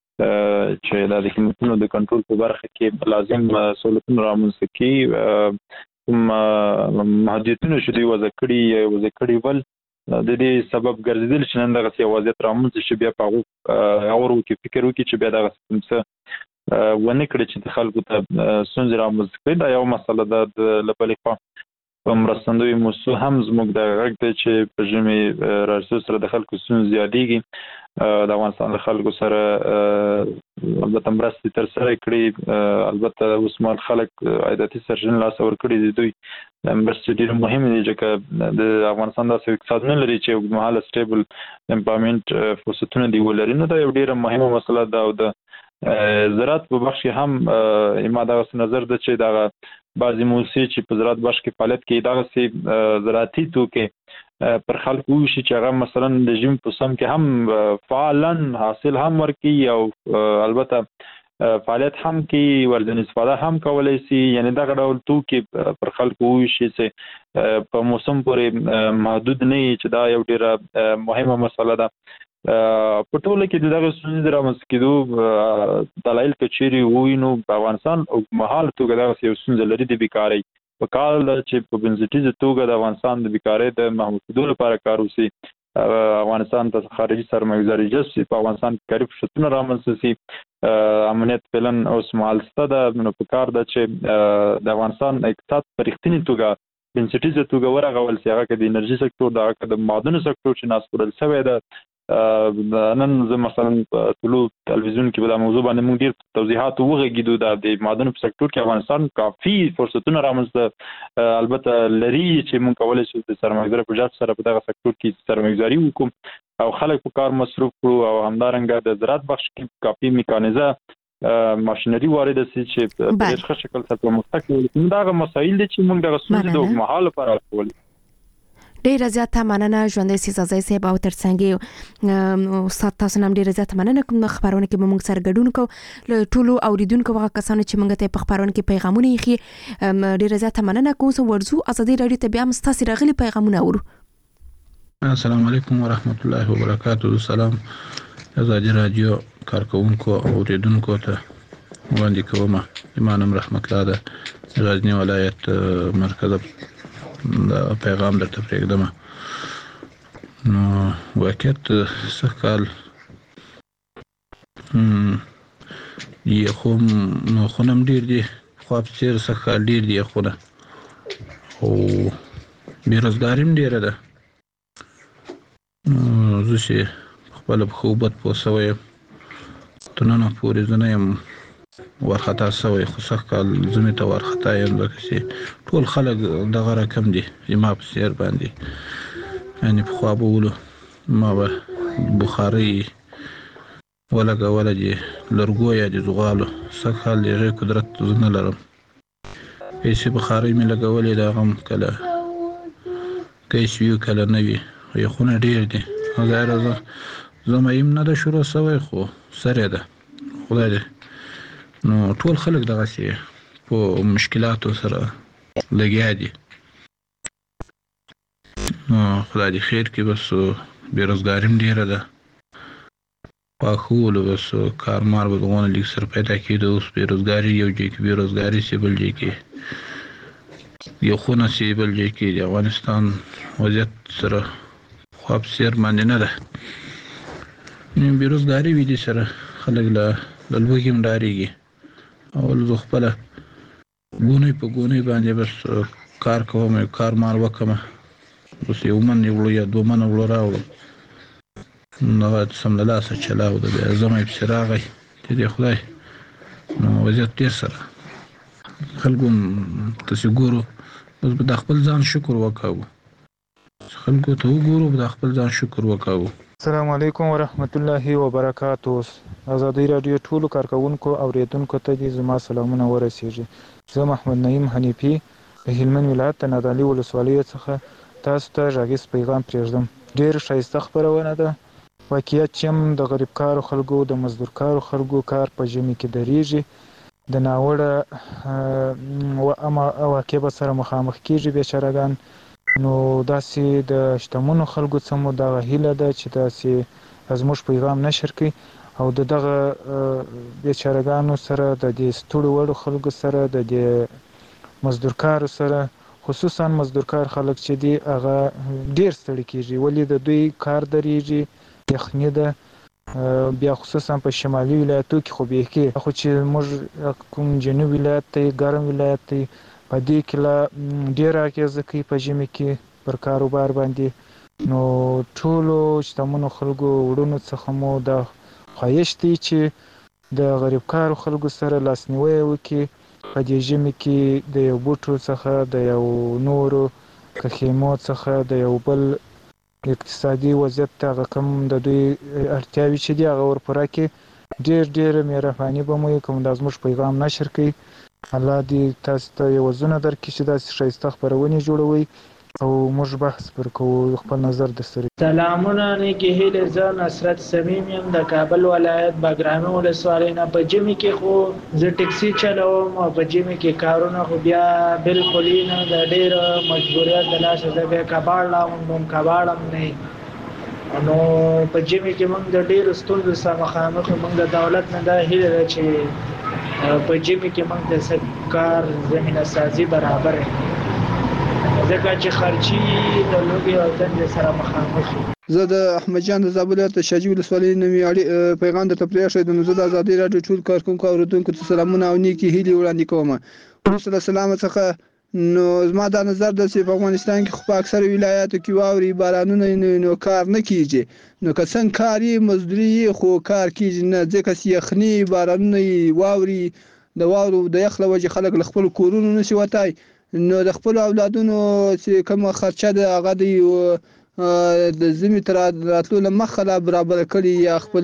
چې د قیمتونو د کنټرول په برخه کې لازم سہولتونه رامنځته کړي محدودیتونه چې دوی وضع کړي ول د دې سبب ګرځیدل چې نن دغه وضعیت رامنځته شي بیا په اور کې فکر وکړي چې بیا دغه څه ونه کړي چې خلکو ته ستونزې رامنځته کړي دا یو مسله ده د لبلې خوا په مرستندوی موضوع هم زموږ د غږ ته چې په ژمي راځو سره د خلکو ستونزې زیاتېږي د افغانستان خلکو سره البته مرستې تر سره کړي البته اوس مال خلک عادتي سرچینې لاس ور کړي دي دوی مرستې ډېر مهمه دي چې د افغانستان د اقتصاد نه لري چې اوږدمهاله سټیبل امپلویمنت فرصتونه دی ولري نو دا یو ډېره مهمه مسله ده او د زراعت په بخش هم ما دا نظر ده چې دا بعضی موسسې چې په زراعت بخش کې فعالیت کوي دا سي زراعتي توکي پر خلکو شي چې هغه مثلا د ژمي په سم کې هم فعالاً حاصل هم ورکي او البته فعالیت هم کې ورځنی استفاده هم کولای شي یعنی دا ډول توکي پر خلکو شي چې په موسم پورې محدود نه چې دا یو ډیره مهمه مسله ده په ټوله کې دغه ستونزې رامنځته کېدو دلایل کچېري وي نو په افغانستان او مهال توګه دغه یو ستونزه لري د بیکارۍ په کال چې په بنسټیزه توګه د افغانستان د بیکارۍ د محدود کېدو لپاره کار وشي افغانستان ته خارجي سرمایه‌ګذاري جذب په افغانستان کې کاري فرصتونه رامنځته شي امنیت پلان اوس مهال ستده نو په کار ده چې د افغانستان اقتصاد په رښتینې توګه بنسټیزه توګه ورغول شي هغه د انرژي سکتور د معدنونو سکتور چې ناسپورل شوی ده نن زه مثلا ټولو تلویزیون کې به دا موضوع باندې موږ ډیر توضیحات وغږیدو د معدنونو په سکتور کې افغانستان کافي فرصتونه رامنځته البته لري چې موږ کولای شو د سرمایه‌ګذارۍ په جذب سره په دغه سکتور کې سرمایه‌ګذاري وکړو او خلک په کار مصروف کړو او همدارنګه د زراعت بخش کې کافي میکانیزه ماشينري وارد شي چې په ډېر ښه شکل سره پرمختګ کوي دا مسایل دي چې موږ دغه ستونزې د مهال لپاره حل ډیره زیاته مننه ژوندې سي زازای صاحب او ترڅنګ استاد تاسو نام ډیره زیاته مننه کوم خبرونه کې موږ سره ګډون کوو ټولو اوریدونکو هغه کسانو چې موږ ته په خبرونه کې پیغامونه یې ډیره زیاته مننه کوم سو ورزو ازادي رادیو ته بیا مستاسي راغلي پیغامونه اورو السلام علیکم ورحمت الله وبرکاته سلام ازادي رادیو کارکونکو اوریدونکو ته وړاندې کوم ایمانم رحمت الله ده غزنی ولایت مرکز دا پیغام درته پرېږدم نو واقعیت سکال یې خونم ډېر دي خو په څېر سکال ډېر دي خونه او بېروزګاري هم ډېره ده زه چې خپل خوبت پوسوي تنه پورې زنه يم ورخطا سوی خو سخت کال زمي ته ورخطا یم لکه چې ټول خلک دغه رقم دي ما په سیر باندې یعنی په خوا بولو ما به بخاري ولګه ولدي لرګو یا د زغالو سخت حال لري قدرت زنه لرم پیسې بخاري مې لګولې دا غم کله کیس یو کله نوي یو خونه ډیر دي هغه زما يم نه د شروع سوی خو سره ده خدای دې نو ټول خلک دغه سي په مشکلاتو سره لګیا دي نو خدای دې خیر کې بس بیروزګاریم ډیره ده پاخول بس کارمار بدغونه لیک سر پیدا کیده اوس بیروزګاری یو ځای کې بیروزګاری سی بل ځای کې یو خونه سی بل ځای کې د افغانستان وضعیت سره خواب سیر باندې نه ده بیروزګاری وی دي سره خلک له لوګي مډاريږي اول زه خپل ګونې په ګونې باندې بس کار کوم کارمار وکم بس یو من یو یا دوه من وړاو نو سم له لاسه چلاو د زمې په سراغي دې خدای نو وضعیت ډیر سره خلکو تاسو ګورو بس د خپل ځان شکر وکاو خلکو ته وګورو د خپل ځان شکر وکاو. السلام علیکم ورحمت الله وبرکاتہ. آزادی رادیو ټولو کارکونکو اوریدونکو ته دې زما سلامونه ورسیږي. زه محمد نعیم حنیفی د هلمند ولایت د نادعلي ولسوالۍ څخه تاسو ته غږیز پیغام پرېږدم. ډېر ښایسته خپرونه ده. واقعیت چې د غریب کارو خلکو د مزدور کارو خلکو کار په ژمي کې دریږي د ناوړه واقع به سره مخامخ کیږي بیچارهګان. نو داسې د شتمنو خلکو څخه مو دغه هیله ده چې داسې زموږ پیغام نشر کړي او دغه بیچارهګانو سره د دې ستړو وړو خلکو سره د دې مزدور کارو سره خصوصا مزدور کار خلک چې دي هغه ډیر ستړي کیږي ولې د دوی کار دریږي یخني ده بیا خصوصا په شمالي ولایتو کې خو به کې خو چې موږ کوم جنوبي ولایت ته ګرم ولایت ته په دې کې لا ډیر اغیزه کوي په ژمي کې پر کاروبار باندې. نو ټولو شتمنو خلکو وړونو څخه مو د خواهش دی چې د غریب کارو خلکو سره لاسنیوی وکړي په دې ژمي کې د یو بوټو څخه د یو نورو کخیمو څخه د یو بل اقتصادي وضعیت ته کم د دوی اړتیاوې چې دي هغه ورپوره کړي. ډیر مهرباني به مو کوم د زموږ پیغام نشر کړي. الله دې تاسو ته یو وزونه درکړي چې داسې ښایسته خپرونې جوړوي او موږ بحث پر کوو خپل نظر د سره. سلامونه نیکې هیلې. زه نصرت صمیم یم د کابل ولایت باګرامي ولسوالۍ نه. په ژمي کې خو زه ټکسي چلوم او په ژمي کې کارونه خو بیا بالکل نه د ډېر مجبوریت د لاسه زه بیا کباړ لاوم کباړ هم نه. نو په ژمي کې موږ د ډېرو ستونزو سره مخامخ یو. موږ د دولت نه دا هیله ده چې په ژمي کې موږ د کار زمینه سازي برابر ځکه چې خرچي د لوګي او تندې سره مخامخ. زه د احمد جان د زابل ولایت شاجي ولسوالۍ نومي پیغام درته پرېښود. نو زه د آزادۍ راډیو ټول کارکونکو اوریدونکو ته سلامونه او نیکې هیلې وړاندې کوم. وروسته له سلام څخه نو زما دا نظر ده چې په افغانستان کې خو په اکثره ولایاتو کې واوري بارانونه نو کار نه کیږي. نو که څنګه کاري مزدوري خو کار کیږي نه ځکه چې یخني بارانونه واوري د واورو د یخ له وجې خلک له خپل کورونو نشي وتای. نو د خپل اولادونو چې کومه خرچه ده هغه د زمي تر راتلو له مخه لا برابر کړي یا خپل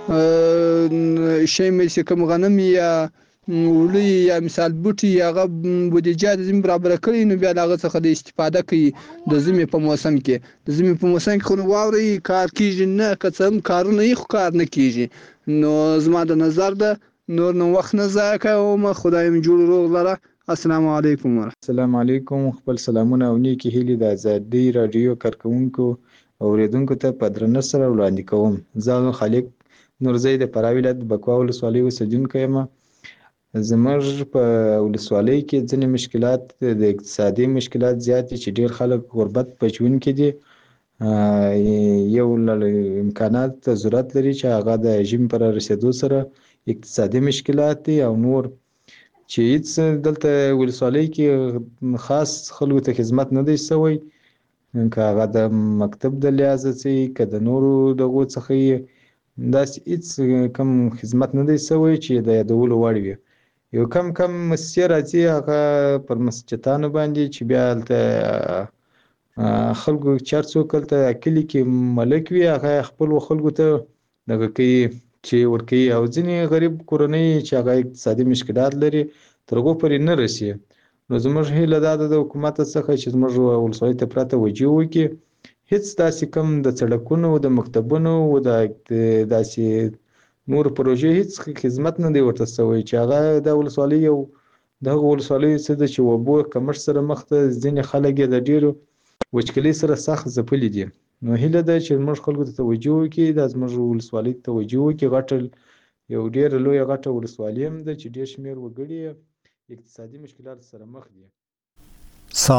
شی مې چې کوم غنم یا ولې یا مثال بوټي هغه بودیجه د زمي برابر کړي نو بیا هغه څخه د استفاده کوي د زمي په موسم کې. د زمي په موسم کې خو واوري کار کیږي نه که څه کارونه یې خو کار نه کیږي. نو زما د نظر ده نور نو وخت نه ضایع کوم. خدای مې جوړ روغ لره. السلام علیکم. السلام علیکم. خپل سلامونه او نیکې هیلې د آزادۍ رادیو کارکونکو اوریدونکو ته په درنښت سره وړاندې کوم. زه خالق نورزی د فراه ولایت بکوا ولسوالۍ اوسیدونکی یم. زموږ په ولسوالۍ کې ځینې مشکلات د اقتصادي مشکلات زیات دي چې ډېر خلک غربت په ژوند کې دي. یو امکانات ضرورت لري چې هغه د ژمي پر رسیدو سره اقتصادي مشکلات دي او نور چې هیڅ دلته ولسوالۍ کې خاص خلکو ته خدمت نه دی شوی. که هغه د مکتب د لحاظه څه که د نورو دغو څخه یې داسې هیڅ کم خدمت نه دی سوی چې د یادولو وړ وي. یو کم مسیح راځي هغه پر مسجدانو باندې چې بیا هلته خلکو چار څوک هلته کلي کې ملک وي هغه خپلو خلکو ته دغه کوي چې ورکوي او ځینې غریب کورنۍ چې هغه اقتصادي مشکلات لري تر هغو پورې نه رسي. نو زموږ هیله دا ده د حکومت څخه چې زموږ ولسوالۍ ته پراته توجه وکړي، هیڅ داسې کم د سړکونو د مکتبونو او د داسې نور پروژې هیڅ خدمت نه دی ورته سوی چې هغه د ولسوالۍ یو دغه ولسوالۍ څه ده چې اوبو کمښت سره مخ ده، ځینې خلک یې د ډېرو وچکلۍ سره سخت ځپلي دي. نو هیله ده چې زموږ خلکو ته توجه وکړي، دا زموږ ولسوالۍ ته توجه وکړي. غټه یو ډېره لویه غټه ولسوالي هم ده چې ډېر شمېر وګړي اقتصادي مشکلاتو سره مخ دي.